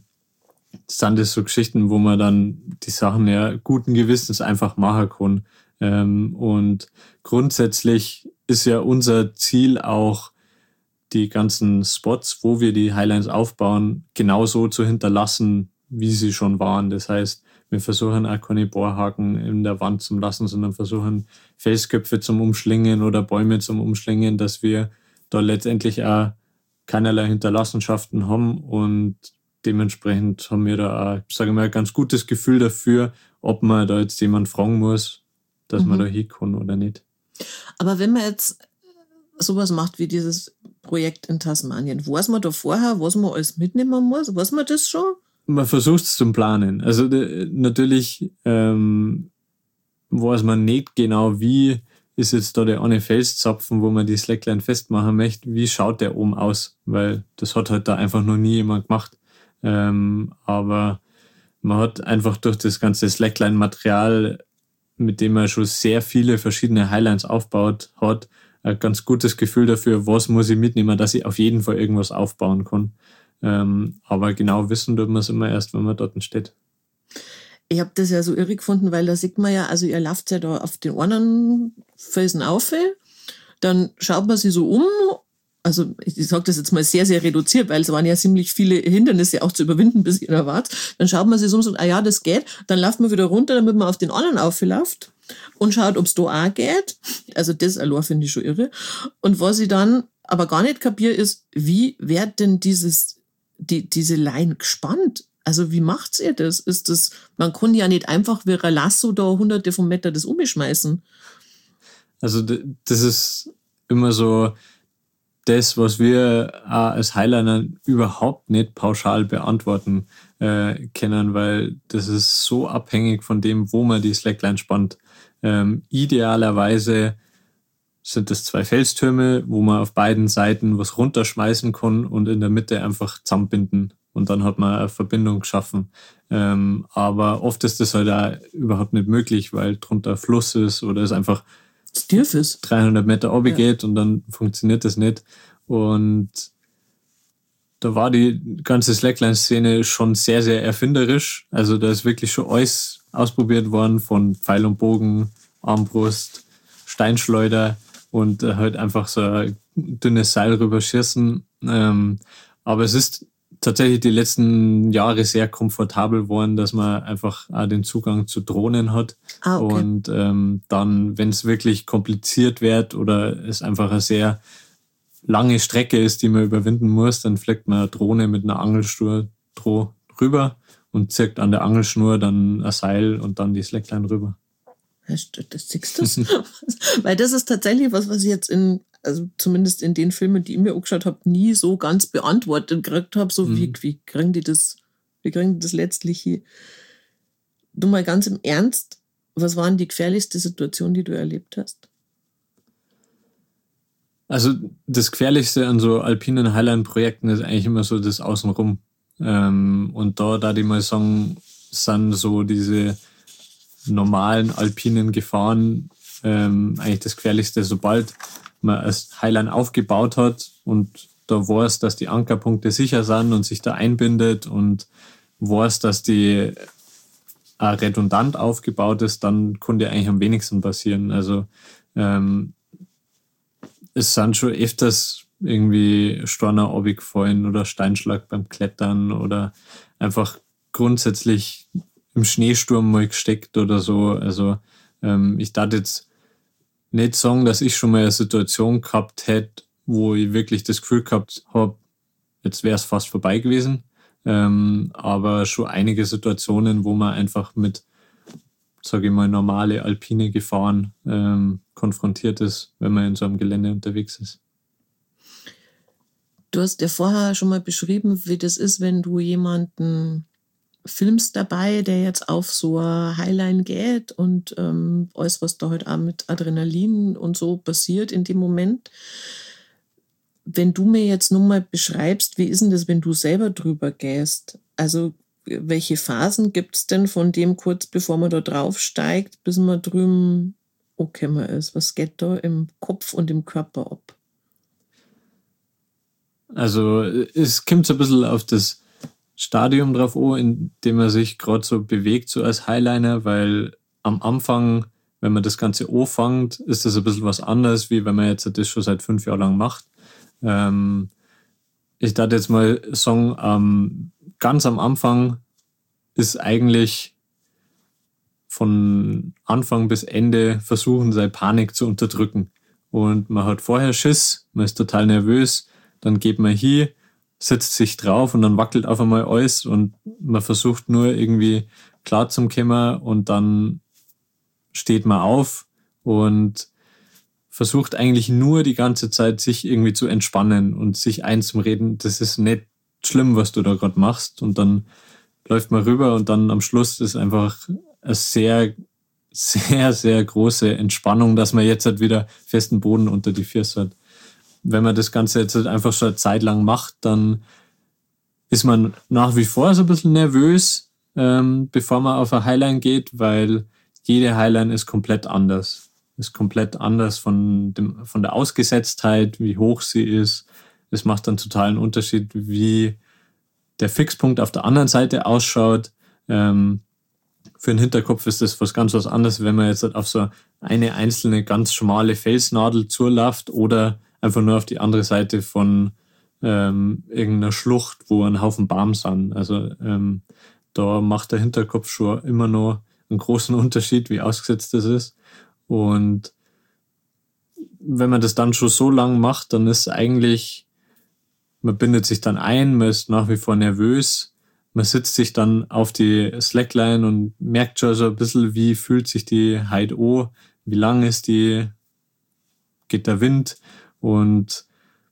sind das so Geschichten, wo man dann die Sachen ja guten Gewissens einfach machen kann. Ähm, und grundsätzlich ist ja unser Ziel auch, die ganzen Spots, wo wir die Highlines aufbauen, genauso zu hinterlassen, wie sie schon waren. Das heißt, wir versuchen auch keine Bohrhaken in der Wand zu lassen, sondern versuchen Felsköpfe zum Umschlingen oder Bäume zum Umschlingen, dass wir da letztendlich auch keinerlei Hinterlassenschaften haben und dementsprechend haben wir da auch, sage ich mal, ein ganz gutes Gefühl dafür, ob man da jetzt jemand fragen muss, dass mhm. man da hin kann oder nicht. Aber wenn man jetzt sowas macht wie dieses Projekt in Tasmanien, weiß man da vorher, was man alles mitnehmen muss? Weiß man das schon? Man versucht es zum Planen. Also de, natürlich ähm, weiß man nicht genau, wie ist jetzt da der eine Felszapfen, wo man die Slackline festmachen möchte, wie schaut der oben aus? Weil das hat halt da einfach noch nie jemand gemacht. Ähm, aber man hat einfach durch das ganze Slackline-Material, mit dem man schon sehr viele verschiedene Highlines aufgebaut hat, ein ganz gutes Gefühl dafür, was muss ich mitnehmen, dass ich auf jeden Fall irgendwas aufbauen kann. Ähm, aber genau wissen tut man es immer erst, wenn man dort steht. Ich habe das ja so irre gefunden, weil da sieht man ja, also ihr lauft ja da auf den einen Felsen auf, dann schaut man sich so um, also ich sage das jetzt mal sehr, sehr reduziert, weil es waren ja ziemlich viele Hindernisse auch zu überwinden, bis ihr da wart. Dann schaut man sich so um und sagt, ah ja, das geht. Dann läuft man wieder runter, damit man auf den anderen aufläuft und schaut, ob es da auch geht. Also das allein finde ich schon irre. Und was ich dann aber gar nicht kapiere, ist, wie wird denn dieses, die, diese Line gespannt? Also wie macht ihr das? Ist das, man kann ja nicht einfach wie ein Lasso da hunderte von Meter das umschmeißen. Also das ist immer so das, was wir als Highliner überhaupt nicht pauschal beantworten äh, können, weil das ist so abhängig von dem, wo man die Slackline spannt. Ähm, idealerweise sind das zwei Felstürme, wo man auf beiden Seiten was runterschmeißen kann und in der Mitte einfach zusammenbinden. Und dann hat man eine Verbindung geschaffen. Ähm, aber oft ist das halt auch überhaupt nicht möglich, weil drunter Fluss ist oder es einfach dreihundert Meter runtergeht, ja. Und dann funktioniert das nicht. Und da war die ganze Slackline-Szene schon sehr, sehr erfinderisch. Also da ist wirklich schon alles ausprobiert worden, von Pfeil und Bogen, Armbrust, Steinschleuder und halt einfach so ein dünnes Seil rüberschießen. Ähm, aber es ist tatsächlich die letzten Jahre sehr komfortabel geworden, dass man einfach auch den Zugang zu Drohnen hat. Ah, okay. Und ähm, dann, wenn es wirklich kompliziert wird oder es einfach eine sehr lange Strecke ist, die man überwinden muss, dann fliegt man eine Drohne mit einer Angelschnur drüber und zirkt an der Angelschnur dann ein Seil und dann die Slackline rüber. Das siehst du. Weil das ist tatsächlich was, was ich jetzt in, also zumindest in den Filmen, die ich mir angeschaut habe, nie so ganz beantwortet gekriegt habe, so mhm. wie, wie kriegen die das, wie kriegen die das letztlich hier? Du mal ganz im Ernst, was waren die gefährlichste Situation, die du erlebt hast? Also das Gefährlichste an so alpinen Highline-Projekten ist eigentlich immer so das Außenrum. Ähm, und da, da die mal sagen, sind so diese normalen alpinen Gefahren ähm, eigentlich das Gefährlichste, sobald man als Highline aufgebaut hat und da weiß, dass die Ankerpunkte sicher sind und sich da einbindet und weiß, dass die auch redundant aufgebaut ist, dann konnte eigentlich am wenigsten passieren. Also ähm, es sind schon öfters irgendwie Steine runtergefallen oder Steinschlag beim Klettern oder einfach grundsätzlich im Schneesturm mal gesteckt oder so. Also ähm, ich darf jetzt nicht sagen, dass ich schon mal eine Situation gehabt hätte, wo ich wirklich das Gefühl gehabt habe, jetzt wäre es fast vorbei gewesen. ähm, aber schon einige Situationen, wo man einfach mit, sage ich mal, normale alpine Gefahren ähm, konfrontiert ist, wenn man in so einem Gelände unterwegs ist. Du hast ja vorher schon mal beschrieben, wie das ist, wenn du jemanden filmst dabei, der jetzt auf so eine Highline geht und ähm, alles, was da halt auch mit Adrenalin und so passiert in dem Moment. Wenn du mir jetzt nun mal beschreibst, wie ist denn das, wenn du selber drüber gehst? Also welche Phasen gibt es denn von dem kurz bevor man da drauf steigt, bis man drüben angekommen ist? Was geht da im Kopf und im Körper ab? Also es kommt so ein bisschen auf das Stadium drauf an, in dem man sich gerade so bewegt, so als Highliner, weil am Anfang, wenn man das Ganze anfängt, ist das ein bisschen was anderes, wie wenn man jetzt das schon seit fünf Jahren lang macht. Ähm, ich darf jetzt mal sagen, ähm, ganz am Anfang ist eigentlich von Anfang bis Ende versuchen, seine Panik zu unterdrücken. Und man hat vorher Schiss, man ist total nervös, dann geht man hier, setzt sich drauf und dann wackelt auf einmal alles und man versucht nur irgendwie klar zu kommen und dann steht man auf und versucht eigentlich nur die ganze Zeit sich irgendwie zu entspannen und sich einzureden, das ist nicht schlimm, was du da gerade machst, und dann läuft man rüber und dann am Schluss ist einfach eine sehr, sehr, sehr große Entspannung, dass man jetzt halt wieder festen Boden unter die Füße hat. Wenn man das Ganze jetzt halt einfach schon eine Zeit lang macht, dann ist man nach wie vor so ein bisschen nervös, ähm, bevor man auf eine Highline geht, weil jede Highline ist komplett anders. Ist komplett anders von dem, von der Ausgesetztheit, wie hoch sie ist. Es macht einen totalen Unterschied, wie der Fixpunkt auf der anderen Seite ausschaut. Ähm, für den Hinterkopf ist das was ganz was anderes, wenn man jetzt halt auf so eine einzelne ganz schmale Felsnadel zuläuft oder einfach nur auf die andere Seite von ähm, irgendeiner Schlucht, wo ein Haufen Baum sind. Also ähm, da macht der Hinterkopf schon immer noch einen großen Unterschied, wie ausgesetzt das ist. Und wenn man das dann schon so lang macht, dann ist eigentlich, man bindet sich dann ein, man ist nach wie vor nervös, man sitzt sich dann auf die Slackline und merkt schon so ein bisschen, wie fühlt sich die Height an, wie lang ist die, geht der Wind. Und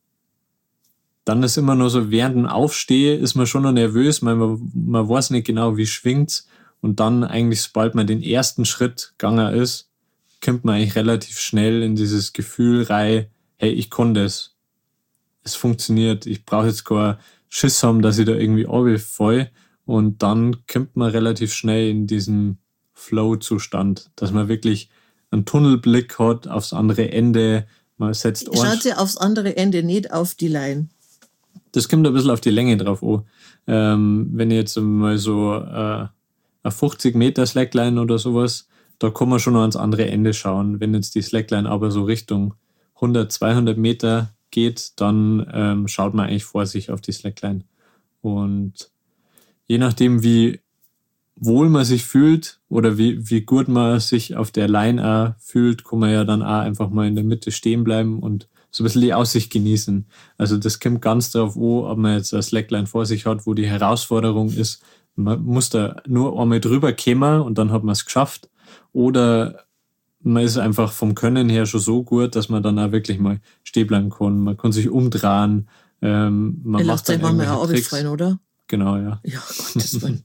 dann ist immer nur so, während dem Aufstehen ist man schon noch nervös, man, man weiß nicht genau, wie schwingt's. Und dann eigentlich, sobald man den ersten Schritt gegangen ist, kommt man eigentlich relativ schnell in dieses Gefühl rein, hey, ich kann das. Es funktioniert. Ich brauche jetzt keinen Schiss haben, dass ich da irgendwie runterfalle. Und dann kommt man relativ schnell in diesen Flow-Zustand, dass man wirklich einen Tunnelblick hat aufs andere Ende. Man setzt Schaut sie aufs andere Ende, nicht auf die Line. Das kommt ein bisschen auf die Länge drauf an. Ähm, wenn ich jetzt mal so äh, eine fünfzig Meter Slackline oder sowas, da kann man schon noch ans andere Ende schauen. Wenn jetzt die Slackline aber so Richtung hundert, zweihundert Meter geht, dann ähm, schaut man eigentlich vor sich auf die Slackline. Und je nachdem, wie wohl man sich fühlt oder wie, wie gut man sich auf der Line auch fühlt, kann man ja dann auch einfach mal in der Mitte stehen bleiben und so ein bisschen die Aussicht genießen. Also das kommt ganz darauf an, ob man jetzt eine Slackline vor sich hat, wo die Herausforderung ist, man muss da nur einmal drüber kommen und dann hat man es geschafft. Oder man ist einfach vom Können her schon so gut, dass man dann auch wirklich mal stehen bleiben kann. Man kann sich umdrehen. Ähm, man er macht lässt sich mal mehr aufgefallen, oder? Genau, ja. Ja, Gottes Willen.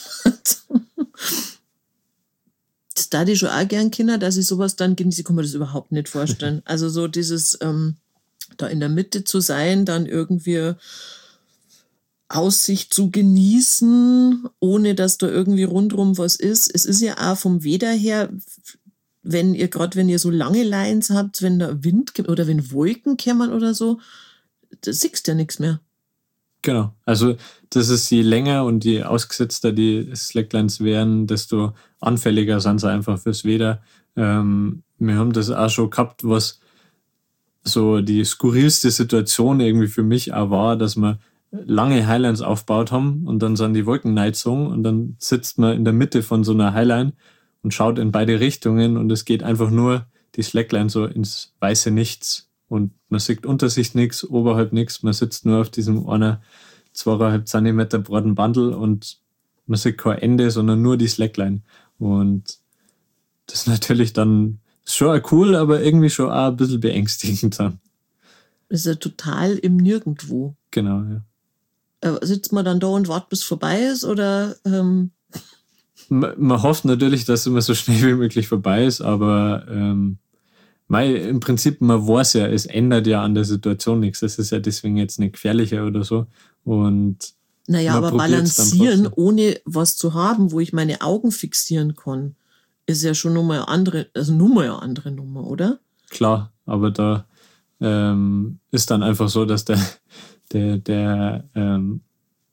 Das da die schon auch gern Kinder, dass ich sowas dann genieße. Ich kann mir das überhaupt nicht vorstellen. Also so dieses, ähm, da in der Mitte zu sein, dann irgendwie Aussicht zu genießen, ohne dass da irgendwie rundrum was ist. Es ist ja auch vom Wetter her, wenn ihr, gerade wenn ihr so lange Lines habt, wenn da Wind kommt oder wenn Wolken kommen oder so, da siehst du ja nichts mehr. Genau. Also das ist, je länger und je ausgesetzter die Slacklines werden, desto anfälliger sind sie einfach fürs Wetter. Ähm, wir haben das auch schon gehabt, was so die skurrilste Situation irgendwie für mich auch war, dass wir lange Highlines aufgebaut haben und dann sind die Wolken reingezogen und dann sitzt man in der Mitte von so einer Highline und schaut in beide Richtungen und es geht einfach nur die Slackline so ins weiße Nichts und man sieht unter sich nichts, oberhalb nichts, man sitzt nur auf diesem einer zweieinhalb Zentimeter breiten Bundle und man sieht kein Ende, sondern nur die Slackline. Und das ist natürlich dann schon cool, aber irgendwie schon auch ein bisschen beängstigend dann. Ist ja total im Nirgendwo. Genau, ja. Äh, sitzt man dann da und wartet, bis es vorbei ist, oder? Ähm Man, man hofft natürlich, dass es immer so schnell wie möglich vorbei ist, aber ähm, mei, im Prinzip, man weiß ja, es ändert ja an der Situation nichts. Das ist ja deswegen jetzt nicht gefährlicher oder so. Und naja, aber balancieren, ohne was zu haben, wo ich meine Augen fixieren kann, ist ja schon nochmal eine andere, also nochmal eine andere Nummer, oder? Klar, aber da ähm, ist dann einfach so, dass der, der, der ähm,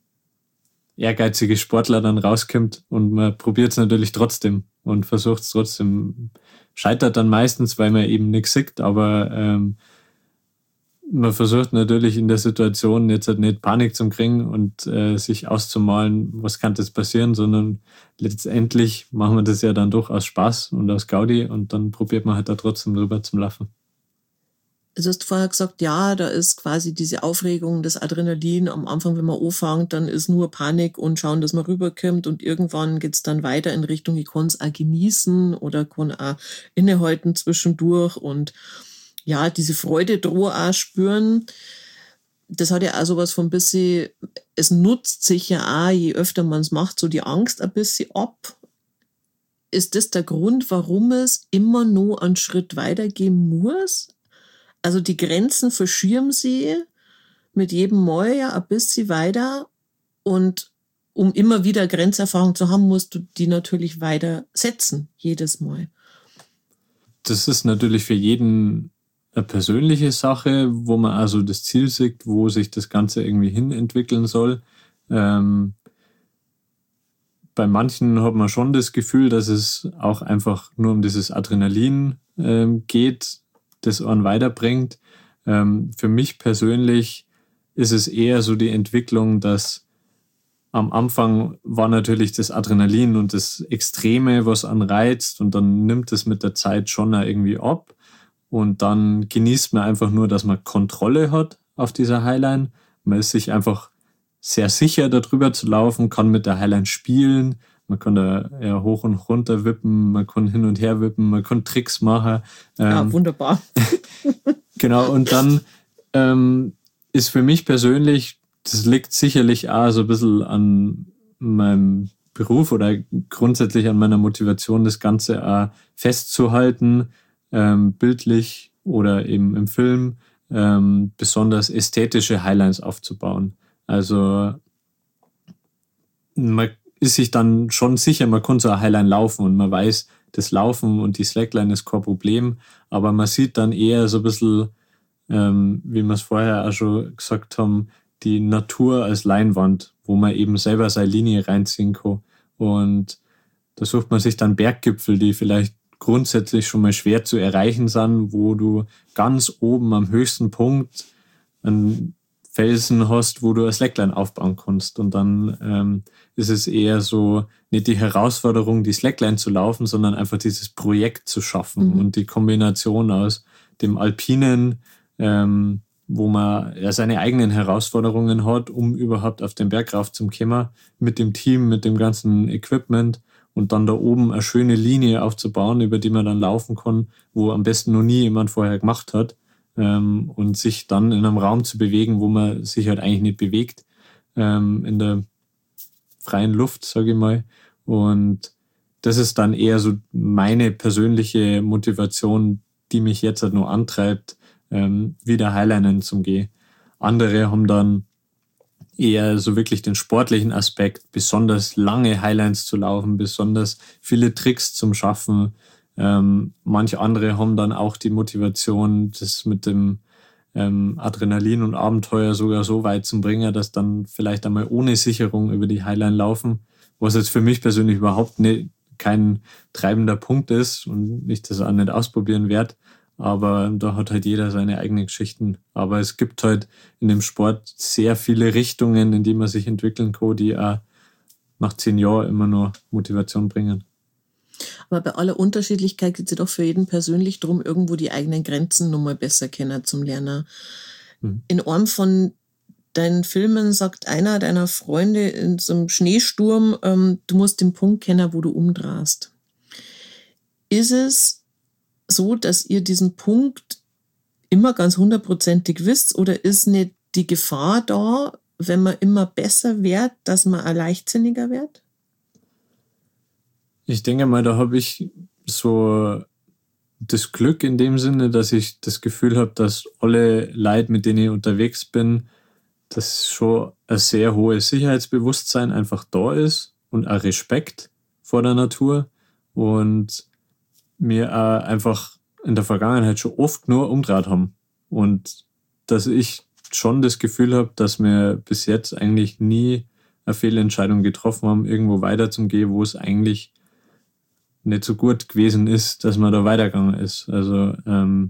ehrgeizige Sportler dann rauskommt und man probiert es natürlich trotzdem und versucht es trotzdem. Scheitert dann meistens, weil man eben nichts sieht, aber ähm, man versucht natürlich in der Situation jetzt halt nicht Panik zu kriegen und äh, sich auszumalen, was kann das passieren, sondern letztendlich machen wir das ja dann doch aus Spaß und aus Gaudi und dann probiert man halt da trotzdem drüber zum Laufen. Du hast vorher gesagt, ja, da ist quasi diese Aufregung, das Adrenalin. Am Anfang, wenn man anfängt, dann ist nur Panik und schauen, dass man rüberkommt und irgendwann geht's dann weiter in Richtung, ich kann es auch genießen oder kann auch innehalten zwischendurch und ja, diese Freude droh auch spüren. Das hat ja auch sowas von ein bisschen, es nutzt sich ja auch, je öfter man es macht, so die Angst ein bisschen ab. Ist das der Grund, warum es immer nur einen Schritt weitergehen muss? Also die Grenzen verschieben sie mit jedem Mal ja ein bisschen weiter und um immer wieder Grenzerfahrung zu haben, musst du die natürlich weiter setzen, jedes Mal. Das ist natürlich für jeden eine persönliche Sache, wo man also das Ziel sieht, wo sich das Ganze irgendwie hin entwickeln soll. Ähm, bei manchen hat man schon das Gefühl, dass es auch einfach nur um dieses Adrenalin ähm, geht, das einen weiterbringt. Ähm, für mich persönlich ist es eher so die Entwicklung, dass am Anfang war natürlich das Adrenalin und das Extreme, was anreizt, und dann nimmt es mit der Zeit schon irgendwie ab. Und dann genießt man einfach nur, dass man Kontrolle hat auf dieser Highline. Man ist sich einfach sehr sicher, darüber zu laufen, kann mit der Highline spielen. Man kann da ja hoch und runter wippen, man kann hin und her wippen, man kann Tricks machen. Ähm, ja, wunderbar. Genau, und dann ähm, ist für mich persönlich, das liegt sicherlich auch so ein bisschen an meinem Beruf oder grundsätzlich an meiner Motivation, das Ganze auch festzuhalten, ähm, bildlich oder eben im Film, ähm, besonders ästhetische Highlines aufzubauen. Also man ist sich dann schon sicher, man kann so eine Highline laufen und man weiß, das Laufen und die Slackline ist kein Problem, aber man sieht dann eher so ein bisschen, ähm, wie wir es vorher auch schon gesagt haben, die Natur als Leinwand, wo man eben selber seine Linie reinziehen kann. Und da sucht man sich dann Berggipfel, die vielleicht grundsätzlich schon mal schwer zu erreichen sind, wo du ganz oben am höchsten Punkt einen Felsen hast, wo du eine Slackline aufbauen kannst. Und dann ähm, ist es eher so, nicht die Herausforderung, die Slackline zu laufen, sondern einfach dieses Projekt zu schaffen. Mhm. Und die Kombination aus dem Alpinen, ähm, wo man ja seine eigenen Herausforderungen hat, um überhaupt auf den Berg rauf zu kommen, mit dem Team, mit dem ganzen Equipment und dann da oben eine schöne Linie aufzubauen, über die man dann laufen kann, wo am besten noch nie jemand vorher gemacht hat, ähm, und sich dann in einem Raum zu bewegen, wo man sich halt eigentlich nicht bewegt, ähm, in der freien Luft, sage ich mal. Und das ist dann eher so meine persönliche Motivation, die mich jetzt halt nur antreibt, ähm, wieder Highlinen zu gehen. Andere haben dann eher so wirklich den sportlichen Aspekt, besonders lange Highlines zu laufen, besonders viele Tricks zum Schaffen. Ähm, manche andere haben dann auch die Motivation, das mit dem ähm, Adrenalin und Abenteuer sogar so weit zu bringen, dass dann vielleicht einmal ohne Sicherung über die Highline laufen, was jetzt für mich persönlich überhaupt nicht kein treibender Punkt ist und ich das auch nicht ausprobieren werde. Aber da hat halt jeder seine eigenen Geschichten. Aber es gibt halt in dem Sport sehr viele Richtungen, in die man sich entwickeln kann, die auch nach zehn Jahren immer nur Motivation bringen. Aber bei aller Unterschiedlichkeit geht es ja doch für jeden persönlich darum, irgendwo die eigenen Grenzen nochmal besser kennen zum Lernen. Mhm. In einem von deinen Filmen sagt einer deiner Freunde in so einem Schneesturm, ähm, du musst den Punkt kennen, wo du umdrehst. Ist es so, dass ihr diesen Punkt immer ganz hundertprozentig wisst oder ist nicht die Gefahr da, wenn man immer besser wird, dass man auch leichtsinniger wird? Ich denke mal, da habe ich so das Glück in dem Sinne, dass ich das Gefühl habe, dass alle Leute, mit denen ich unterwegs bin, dass schon ein sehr hohes Sicherheitsbewusstsein einfach da ist und ein Respekt vor der Natur und mir auch einfach in der Vergangenheit schon oft nur umdreht haben. Und dass ich schon das Gefühl habe, dass wir bis jetzt eigentlich nie eine Fehlentscheidung getroffen haben, irgendwo weiterzugehen, wo es eigentlich nicht so gut gewesen ist, dass man da weitergegangen ist. Also ähm,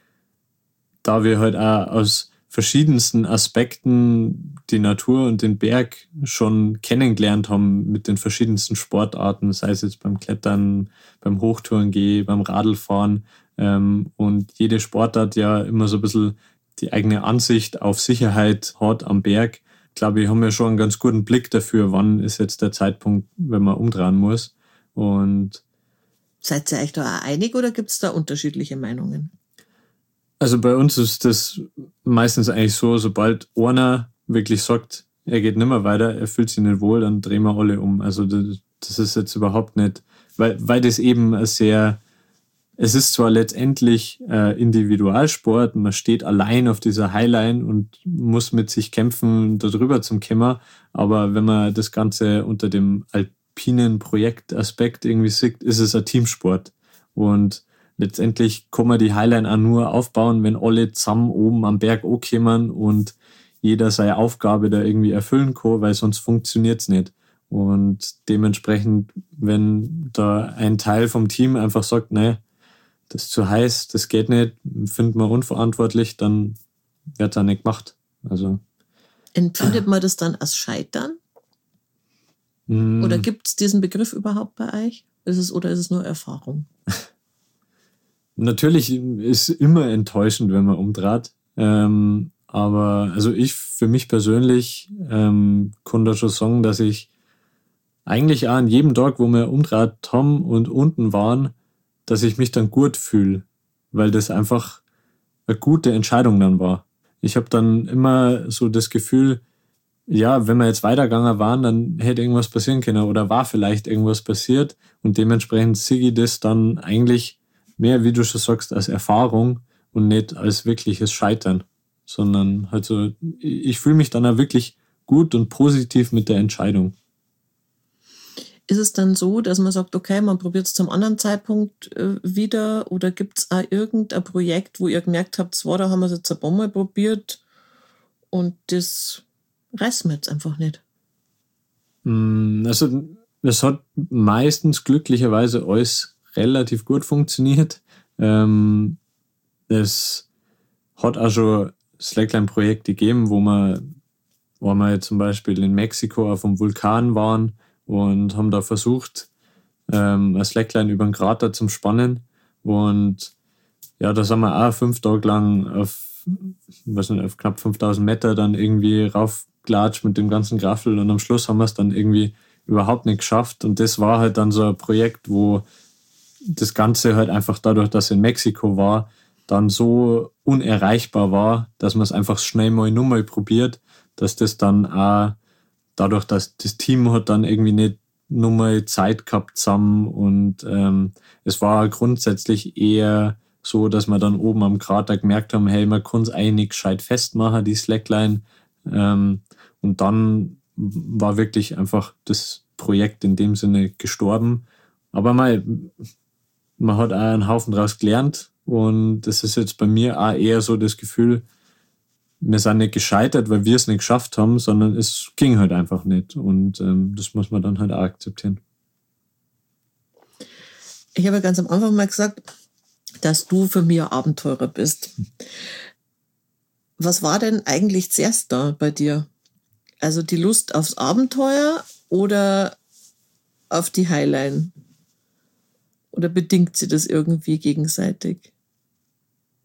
da wir halt auch aus verschiedensten Aspekten die Natur und den Berg schon kennengelernt haben mit den verschiedensten Sportarten, sei es jetzt beim Klettern, beim Hochtourengehen, beim Radlfahren ähm, und jede Sportart ja immer so ein bisschen die eigene Ansicht auf Sicherheit hat am Berg. Ich glaube, ich habe ja schon einen ganz guten Blick dafür, wann ist jetzt der Zeitpunkt, wenn man umdrehen muss. Und seid ihr euch da auch einig oder gibt es da unterschiedliche Meinungen? Also bei uns ist das meistens eigentlich so, sobald einer wirklich sagt, er geht nicht mehr weiter, er fühlt sich nicht wohl, dann drehen wir alle um. Also das, das ist jetzt überhaupt nicht, weil, weil das eben ein sehr, es ist zwar letztendlich äh, Individualsport, man steht allein auf dieser Highline und muss mit sich kämpfen, da drüber zum Kämmer, aber wenn man das Ganze unter dem alpinen Projektaspekt irgendwie sieht, ist es ein Teamsport. Und letztendlich kann man die Highline auch nur aufbauen, wenn alle zusammen oben am Berg ankommen und jeder seine Aufgabe da irgendwie erfüllen kann, weil sonst funktioniert es nicht. Und dementsprechend, wenn da ein Teil vom Team einfach sagt, nee, das ist zu heiß, das geht nicht, finden wir unverantwortlich, dann wird es auch nicht gemacht. Also, empfindet man das dann als Scheitern? Mm. Oder gibt es diesen Begriff überhaupt bei euch? Ist es, oder ist es nur Erfahrung? Natürlich ist immer enttäuschend, wenn man umdreht. Ähm, aber also ich für mich persönlich ähm, kann da schon sagen, dass ich eigentlich auch an jedem Tag, wo wir umdreht haben und unten waren, dass ich mich dann gut fühle, weil das einfach eine gute Entscheidung dann war. Ich habe dann immer so das Gefühl, ja, wenn wir jetzt weitergegangen waren, dann hätte irgendwas passieren können oder war vielleicht irgendwas passiert und dementsprechend sehe ich das dann eigentlich mehr, wie du schon sagst, als Erfahrung und nicht als wirkliches Scheitern, sondern halt so, ich fühle mich dann auch wirklich gut und positiv mit der Entscheidung. Ist es dann so, dass man sagt, okay, man probiert es zum anderen Zeitpunkt äh, wieder oder gibt es auch irgendein Projekt, wo ihr gemerkt habt, zwar, da haben wir es jetzt ein paar Mal probiert und das reißen wir jetzt einfach nicht? Also es hat meistens glücklicherweise alles relativ gut funktioniert. Ähm, es hat auch schon Slackline-Projekte gegeben, wo wir, wo wir jetzt zum Beispiel in Mexiko auf einem Vulkan waren und haben da versucht, ähm, ein Slackline über den Krater zu spannen. Und ja, da sind wir auch fünf Tage lang auf, weiß nicht, auf knapp fünftausend Meter dann irgendwie raufgelatscht mit dem ganzen Graffel und am Schluss haben wir es dann irgendwie überhaupt nicht geschafft. Und das war halt dann so ein Projekt, wo das Ganze halt einfach dadurch, dass es in Mexiko war, dann so unerreichbar war, dass man es einfach schnell mal nur mal probiert, dass das dann auch dadurch, dass das Team hat dann irgendwie nicht nur mal Zeit gehabt zusammen und ähm, es war grundsätzlich eher so, dass wir dann oben am Krater gemerkt haben, hey, man kann es eigentlich nicht gescheit festmachen, die Slackline. Ähm, und dann war wirklich einfach das Projekt in dem Sinne gestorben. Aber mal, man hat auch einen Haufen draus gelernt und das ist jetzt bei mir auch eher so das Gefühl, wir sind nicht gescheitert, weil wir es nicht geschafft haben, sondern es ging halt einfach nicht. Und ähm, das muss man dann halt auch akzeptieren. Ich habe ganz am Anfang mal gesagt, dass du für mich ein Abenteurer bist. Was war denn eigentlich zuerst da bei dir? Also die Lust aufs Abenteuer oder auf die Highline? Oder bedingt sie das irgendwie gegenseitig?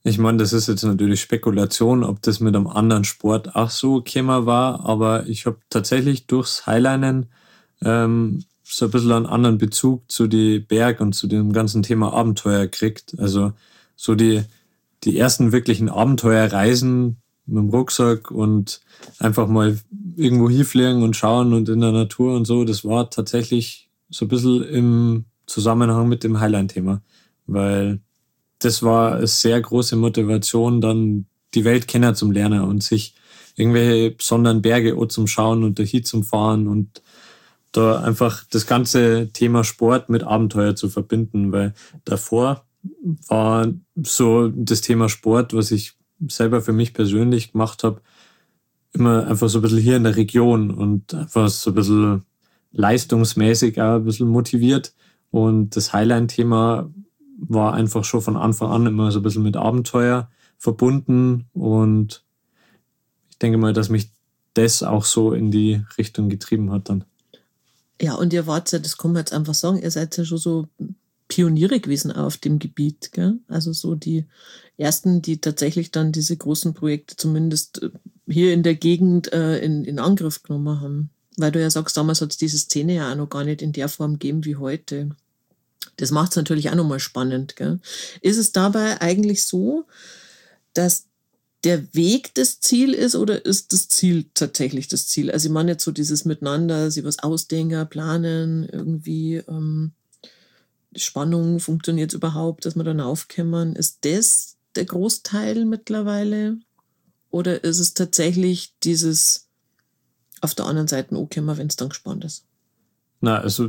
Ich meine, das ist jetzt natürlich Spekulation, ob das mit einem anderen Sport auch so gekommen war, aber ich habe tatsächlich durchs Highlinen ähm, so ein bisschen einen anderen Bezug zu die Berg und zu dem ganzen Thema Abenteuer gekriegt. Also so die, die ersten wirklichen Abenteuerreisen mit dem Rucksack und einfach mal irgendwo hinfliegen und schauen und in der Natur und so, das war tatsächlich so ein bisschen im Zusammenhang mit dem Highline-Thema, weil das war eine sehr große Motivation, dann die Welt kennen zum Lernen und sich irgendwelche besonderen Berge auch zum Schauen und dahin zum Fahren und da einfach das ganze Thema Sport mit Abenteuer zu verbinden, weil davor war so das Thema Sport, was ich selber für mich persönlich gemacht habe, immer einfach so ein bisschen hier in der Region und einfach so ein bisschen leistungsmäßig auch ein bisschen motiviert. Und das Highline-Thema war einfach schon von Anfang an immer so ein bisschen mit Abenteuer verbunden und ich denke mal, dass mich das auch so in die Richtung getrieben hat dann. Ja, und ihr wart ja, das kann man jetzt einfach sagen, ihr seid ja schon so Pioniere gewesen auf dem Gebiet, gell? Also so die ersten, die tatsächlich dann diese großen Projekte zumindest hier in der Gegend äh, in, in Angriff genommen haben. Weil du ja sagst, damals hat es diese Szene ja auch noch gar nicht in der Form gegeben wie heute. Das macht es natürlich auch nochmal spannend, gell? Ist es dabei eigentlich so, dass der Weg das Ziel ist oder ist das Ziel tatsächlich das Ziel? Also ich meine jetzt so dieses Miteinander, sich was ausdenken, planen, irgendwie ähm, Spannung, funktioniert überhaupt, dass wir dann aufkämmern. Ist das der Großteil mittlerweile? Oder ist es tatsächlich dieses auf der anderen Seite ankommen, wenn es dann gespannt ist? Na, also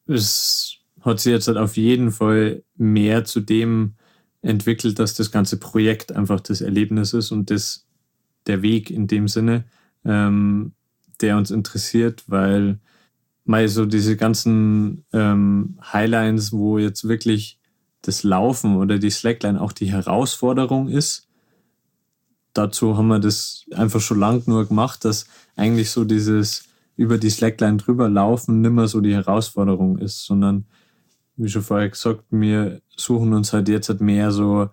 es hat sich jetzt halt auf jeden Fall mehr zu dem entwickelt, dass das ganze Projekt einfach das Erlebnis ist und das der Weg in dem Sinne, ähm, der uns interessiert, weil mal so diese ganzen ähm, Highlines, wo jetzt wirklich das Laufen oder die Slackline auch die Herausforderung ist, dazu haben wir das einfach schon lang nur gemacht, dass eigentlich so dieses über die Slackline drüber laufen nimmer so die Herausforderung ist, sondern wie schon vorher gesagt, wir suchen uns halt jetzt halt mehr so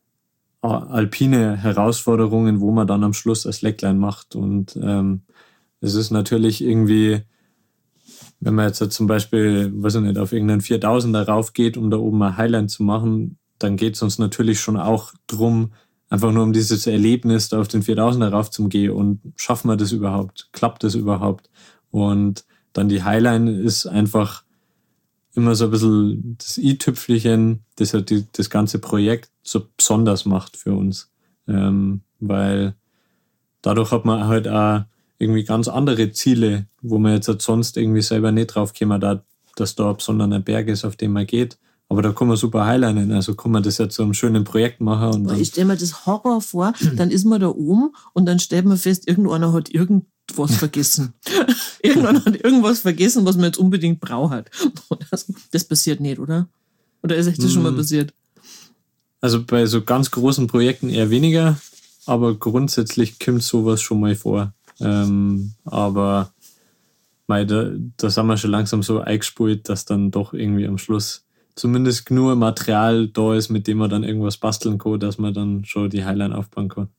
alpine Herausforderungen, wo man dann am Schluss eine Slackline macht. Und ähm, es ist natürlich irgendwie, wenn man jetzt halt zum Beispiel, weiß ich nicht, auf irgendeinen viertausender raufgeht, um da oben ein Highline zu machen, dann geht es uns natürlich schon auch drum, einfach nur um dieses Erlebnis, da auf den viertausender raufzugehen und schaffen wir das überhaupt? Klappt das überhaupt? Und dann die Highline ist einfach immer so ein bisschen das i-Tüpfelchen, das halt die, das ganze Projekt so besonders macht für uns. Ähm, weil dadurch hat man halt auch irgendwie ganz andere Ziele, wo man jetzt halt sonst irgendwie selber nicht drauf käme, da, dass da ein besonderer Berg ist, auf den man geht. Aber da kann man super highlinen, also kann man das jetzt so einem schönen Projekt machen. Und ich stelle mir das Horror vor, dann ist man da oben und dann stellt man fest, irgendeiner hat irgendwas vergessen. Irgendwann hat irgendwas vergessen, was man jetzt unbedingt braucht. Das passiert nicht, oder? Oder ist euch das schon mal passiert? Also bei so ganz großen Projekten eher weniger, aber grundsätzlich kommt sowas schon mal vor. Ähm, aber mei, da, da sind wir schon langsam so eingespielt, dass dann doch irgendwie am Schluss zumindest nur Material da ist, mit dem man dann irgendwas basteln kann, dass man dann schon die Highline aufbauen kann.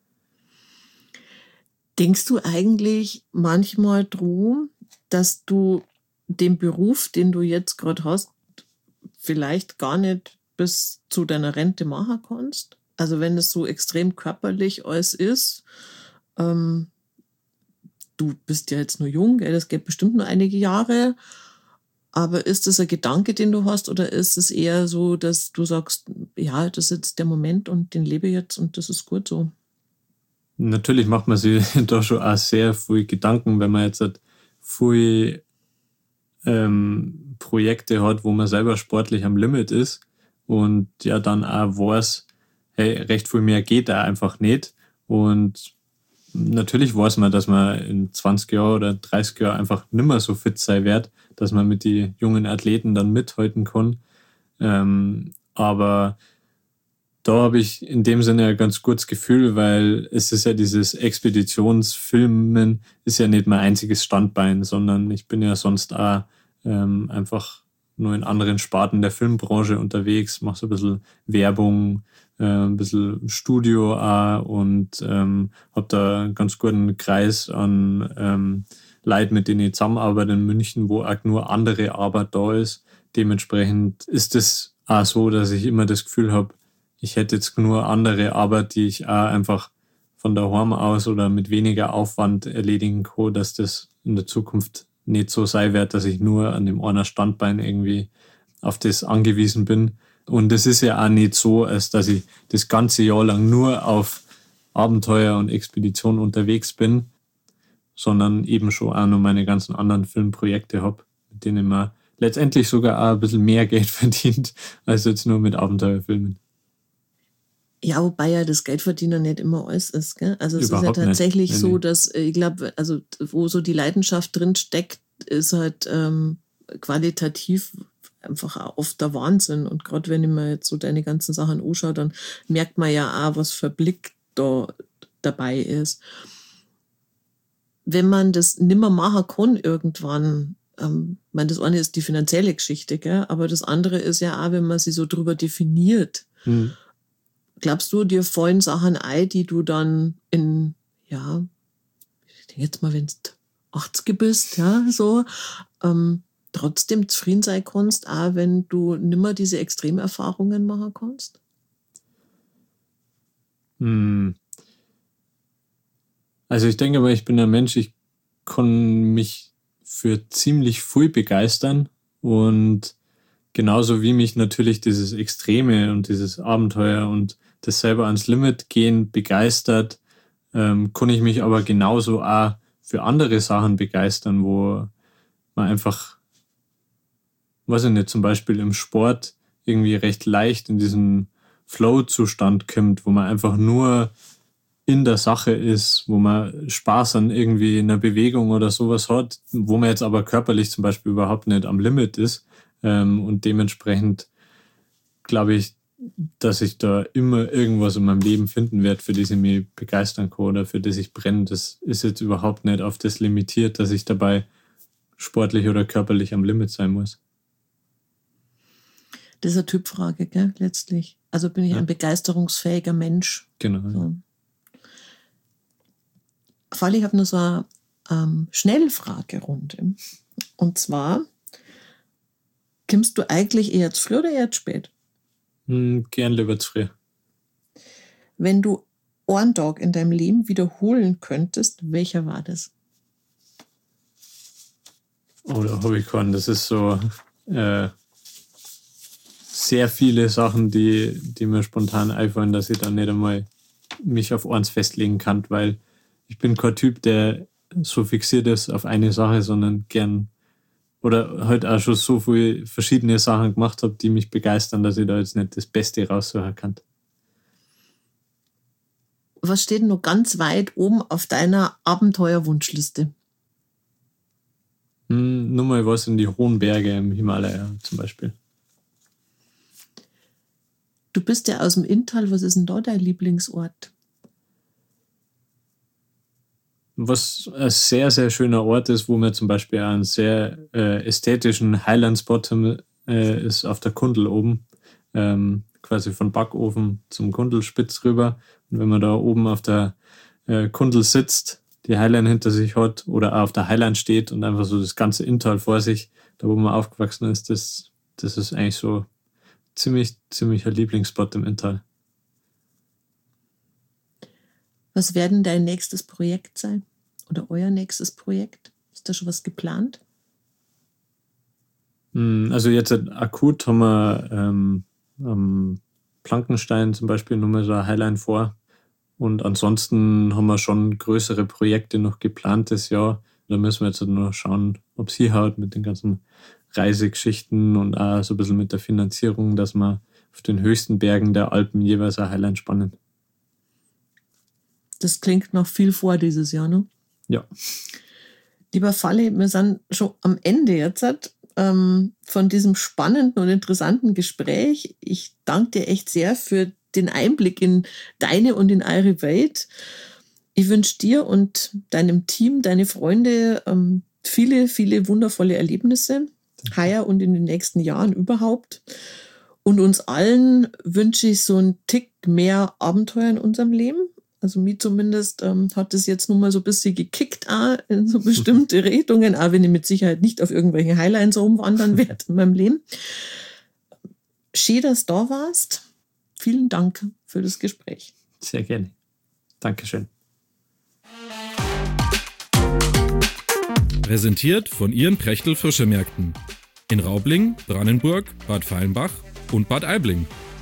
Denkst du eigentlich manchmal drum, dass du den Beruf, den du jetzt gerade hast, vielleicht gar nicht bis zu deiner Rente machen kannst? Also wenn es so extrem körperlich alles ist, ähm, du bist ja jetzt nur jung, gell? Das geht bestimmt nur einige Jahre, aber ist das ein Gedanke, den du hast, oder ist es eher so, dass du sagst, ja, das ist jetzt der Moment und den lebe ich jetzt und das ist gut so? Natürlich macht man sich da schon auch sehr viel Gedanken, wenn man jetzt halt viel ähm, Projekte hat, wo man selber sportlich am Limit ist und ja dann auch weiß, hey, recht viel mehr geht da einfach nicht. Und natürlich weiß man, dass man in zwanzig Jahren oder dreißig Jahren einfach nimmer so fit sein wird, dass man mit den jungen Athleten dann mithalten kann. Ähm, aber da habe ich in dem Sinne ein ganz gutes Gefühl, weil es ist ja dieses Expeditionsfilmen ist ja nicht mein einziges Standbein, sondern ich bin ja sonst auch ähm, einfach nur in anderen Sparten der Filmbranche unterwegs, mache so ein bisschen Werbung, äh, ein bisschen Studio auch und ähm, habe da einen ganz guten Kreis an ähm, Leuten, mit denen ich zusammenarbeite in München, wo auch nur andere Arbeit da ist. Dementsprechend ist es auch so, dass ich immer das Gefühl habe, ich hätte jetzt nur andere Arbeit, die ich auch einfach von daheim aus oder mit weniger Aufwand erledigen kann, dass das in der Zukunft nicht so sein wird, dass ich nur an dem einen Standbein irgendwie auf das angewiesen bin. Und es ist ja auch nicht so, als dass ich das ganze Jahr lang nur auf Abenteuer und Expedition unterwegs bin, sondern eben schon auch noch meine ganzen anderen Filmprojekte habe, mit denen man letztendlich sogar auch ein bisschen mehr Geld verdient, als jetzt nur mit Abenteuerfilmen. Ja, wobei ja das Geldverdienen nicht immer alles ist, gell? Also es Überhaupt ist ja tatsächlich nicht. Nee, so, nee. dass, ich glaube, also wo so die Leidenschaft drin steckt, ist halt ähm, qualitativ einfach auch oft der Wahnsinn. Und gerade wenn ich mir jetzt so deine ganzen Sachen anschaue, dann merkt man ja auch, was für ein Blick da dabei ist. Wenn man das nimmer machen kann irgendwann, ähm, ich meine, das eine ist die finanzielle Geschichte, gell? Aber das andere ist ja auch, wenn man sich so drüber definiert. Hm. Glaubst du, dir fallen Sachen ein, die du dann in, ja, ich denke jetzt mal, wenn du achtzig bist, ja, so, ähm, trotzdem zufrieden sein kannst, auch wenn du nimmer diese Extremerfahrungen machen kannst? Hm. Also ich denke aber, ich bin ein Mensch, ich kann mich für ziemlich viel begeistern und genauso wie mich natürlich dieses Extreme und dieses Abenteuer und das selber ans Limit gehen begeistert, ähm, kann ich mich aber genauso auch für andere Sachen begeistern, wo man einfach, weiß ich nicht, zum Beispiel im Sport irgendwie recht leicht in diesen Flow-Zustand kommt, wo man einfach nur in der Sache ist, wo man Spaß an irgendwie einer Bewegung oder sowas hat, wo man jetzt aber körperlich zum Beispiel überhaupt nicht am Limit ist. Ähm, und dementsprechend glaube ich, dass ich da immer irgendwas in meinem Leben finden werde, für das ich mich begeistern kann oder für das ich brenne. Das ist jetzt überhaupt nicht auf das limitiert, dass ich dabei sportlich oder körperlich am Limit sein muss. Das ist eine Typfrage, gell, letztlich. Also bin ich Ja. ein begeisterungsfähiger Mensch. Genau. Ja. So. Vor allem, ich habe nur so eine ähm, Schnellfragerunde. Und zwar, kommst du eigentlich eher zu früh oder eher zu spät? Hm, gern lieber zu früh. Wenn du einen Tag in deinem Leben wiederholen könntest, welcher war das? Oh, da habe ich keinen. Das ist so äh, sehr viele Sachen, die, die mir spontan einfallen, dass ich dann nicht einmal mich auf eins festlegen kann, weil ich bin kein Typ, der so fixiert ist auf eine Sache, sondern gern oder halt auch schon so viele verschiedene Sachen gemacht habe, die mich begeistern, dass ich da jetzt nicht das Beste raussuchen kann. Was steht noch ganz weit oben auf deiner Abenteuerwunschliste? Hm, nur mal was in die hohen Berge im Himalaya zum Beispiel. Du bist ja aus dem Inntal, was ist denn da dein Lieblingsort? Was ein sehr, sehr schöner Ort ist, wo wir zum Beispiel einen sehr äh, ästhetischen Highland-Spot haben, äh, ist auf der Kundl oben, ähm, quasi von Backofen zum Kundelspitz rüber. Und wenn man da oben auf der äh, Kundl sitzt, die Highland hinter sich hat oder auch auf der Highland steht und einfach so das ganze Inntal vor sich, da wo man aufgewachsen ist, das, das ist eigentlich so ziemlich, ziemlich ein Lieblingsspot im Inntal. Was wäre denn dein nächstes Projekt sein? Oder euer nächstes Projekt? Ist da schon was geplant? Also jetzt akut haben wir ähm, am Plankenstein zum Beispiel nochmal so eine Highline vor. Und ansonsten haben wir schon größere Projekte noch geplant das Jahr. Da müssen wir jetzt noch schauen, ob es hinhaut mit den ganzen Reisegeschichten und auch so ein bisschen mit der Finanzierung, dass wir auf den höchsten Bergen der Alpen jeweils eine Highline spannen. Das klingt noch viel vor dieses Jahr, ne? Ja. Lieber Falli, wir sind schon am Ende jetzt ähm, von diesem spannenden und interessanten Gespräch. Ich danke dir echt sehr für den Einblick in deine und in eure Welt. Ich wünsche dir und deinem Team, deine Freunde ähm, viele, viele wundervolle Erlebnisse. heuer und in den nächsten Jahren überhaupt. Und uns allen wünsche ich so einen Tick mehr Abenteuer in unserem Leben. Also mir zumindest ähm, hat das jetzt nun mal so ein bisschen gekickt auch in so bestimmte Richtungen, auch wenn ich mit Sicherheit nicht auf irgendwelchen Highlines rumwandern werde in meinem Leben. Schön, dass du da warst. Vielen Dank für das Gespräch. Sehr gerne. Dankeschön. Präsentiert von Ihren Prechtl Frischemärkten in Raubling, Brannenburg, Bad Feilenbach und Bad Aibling.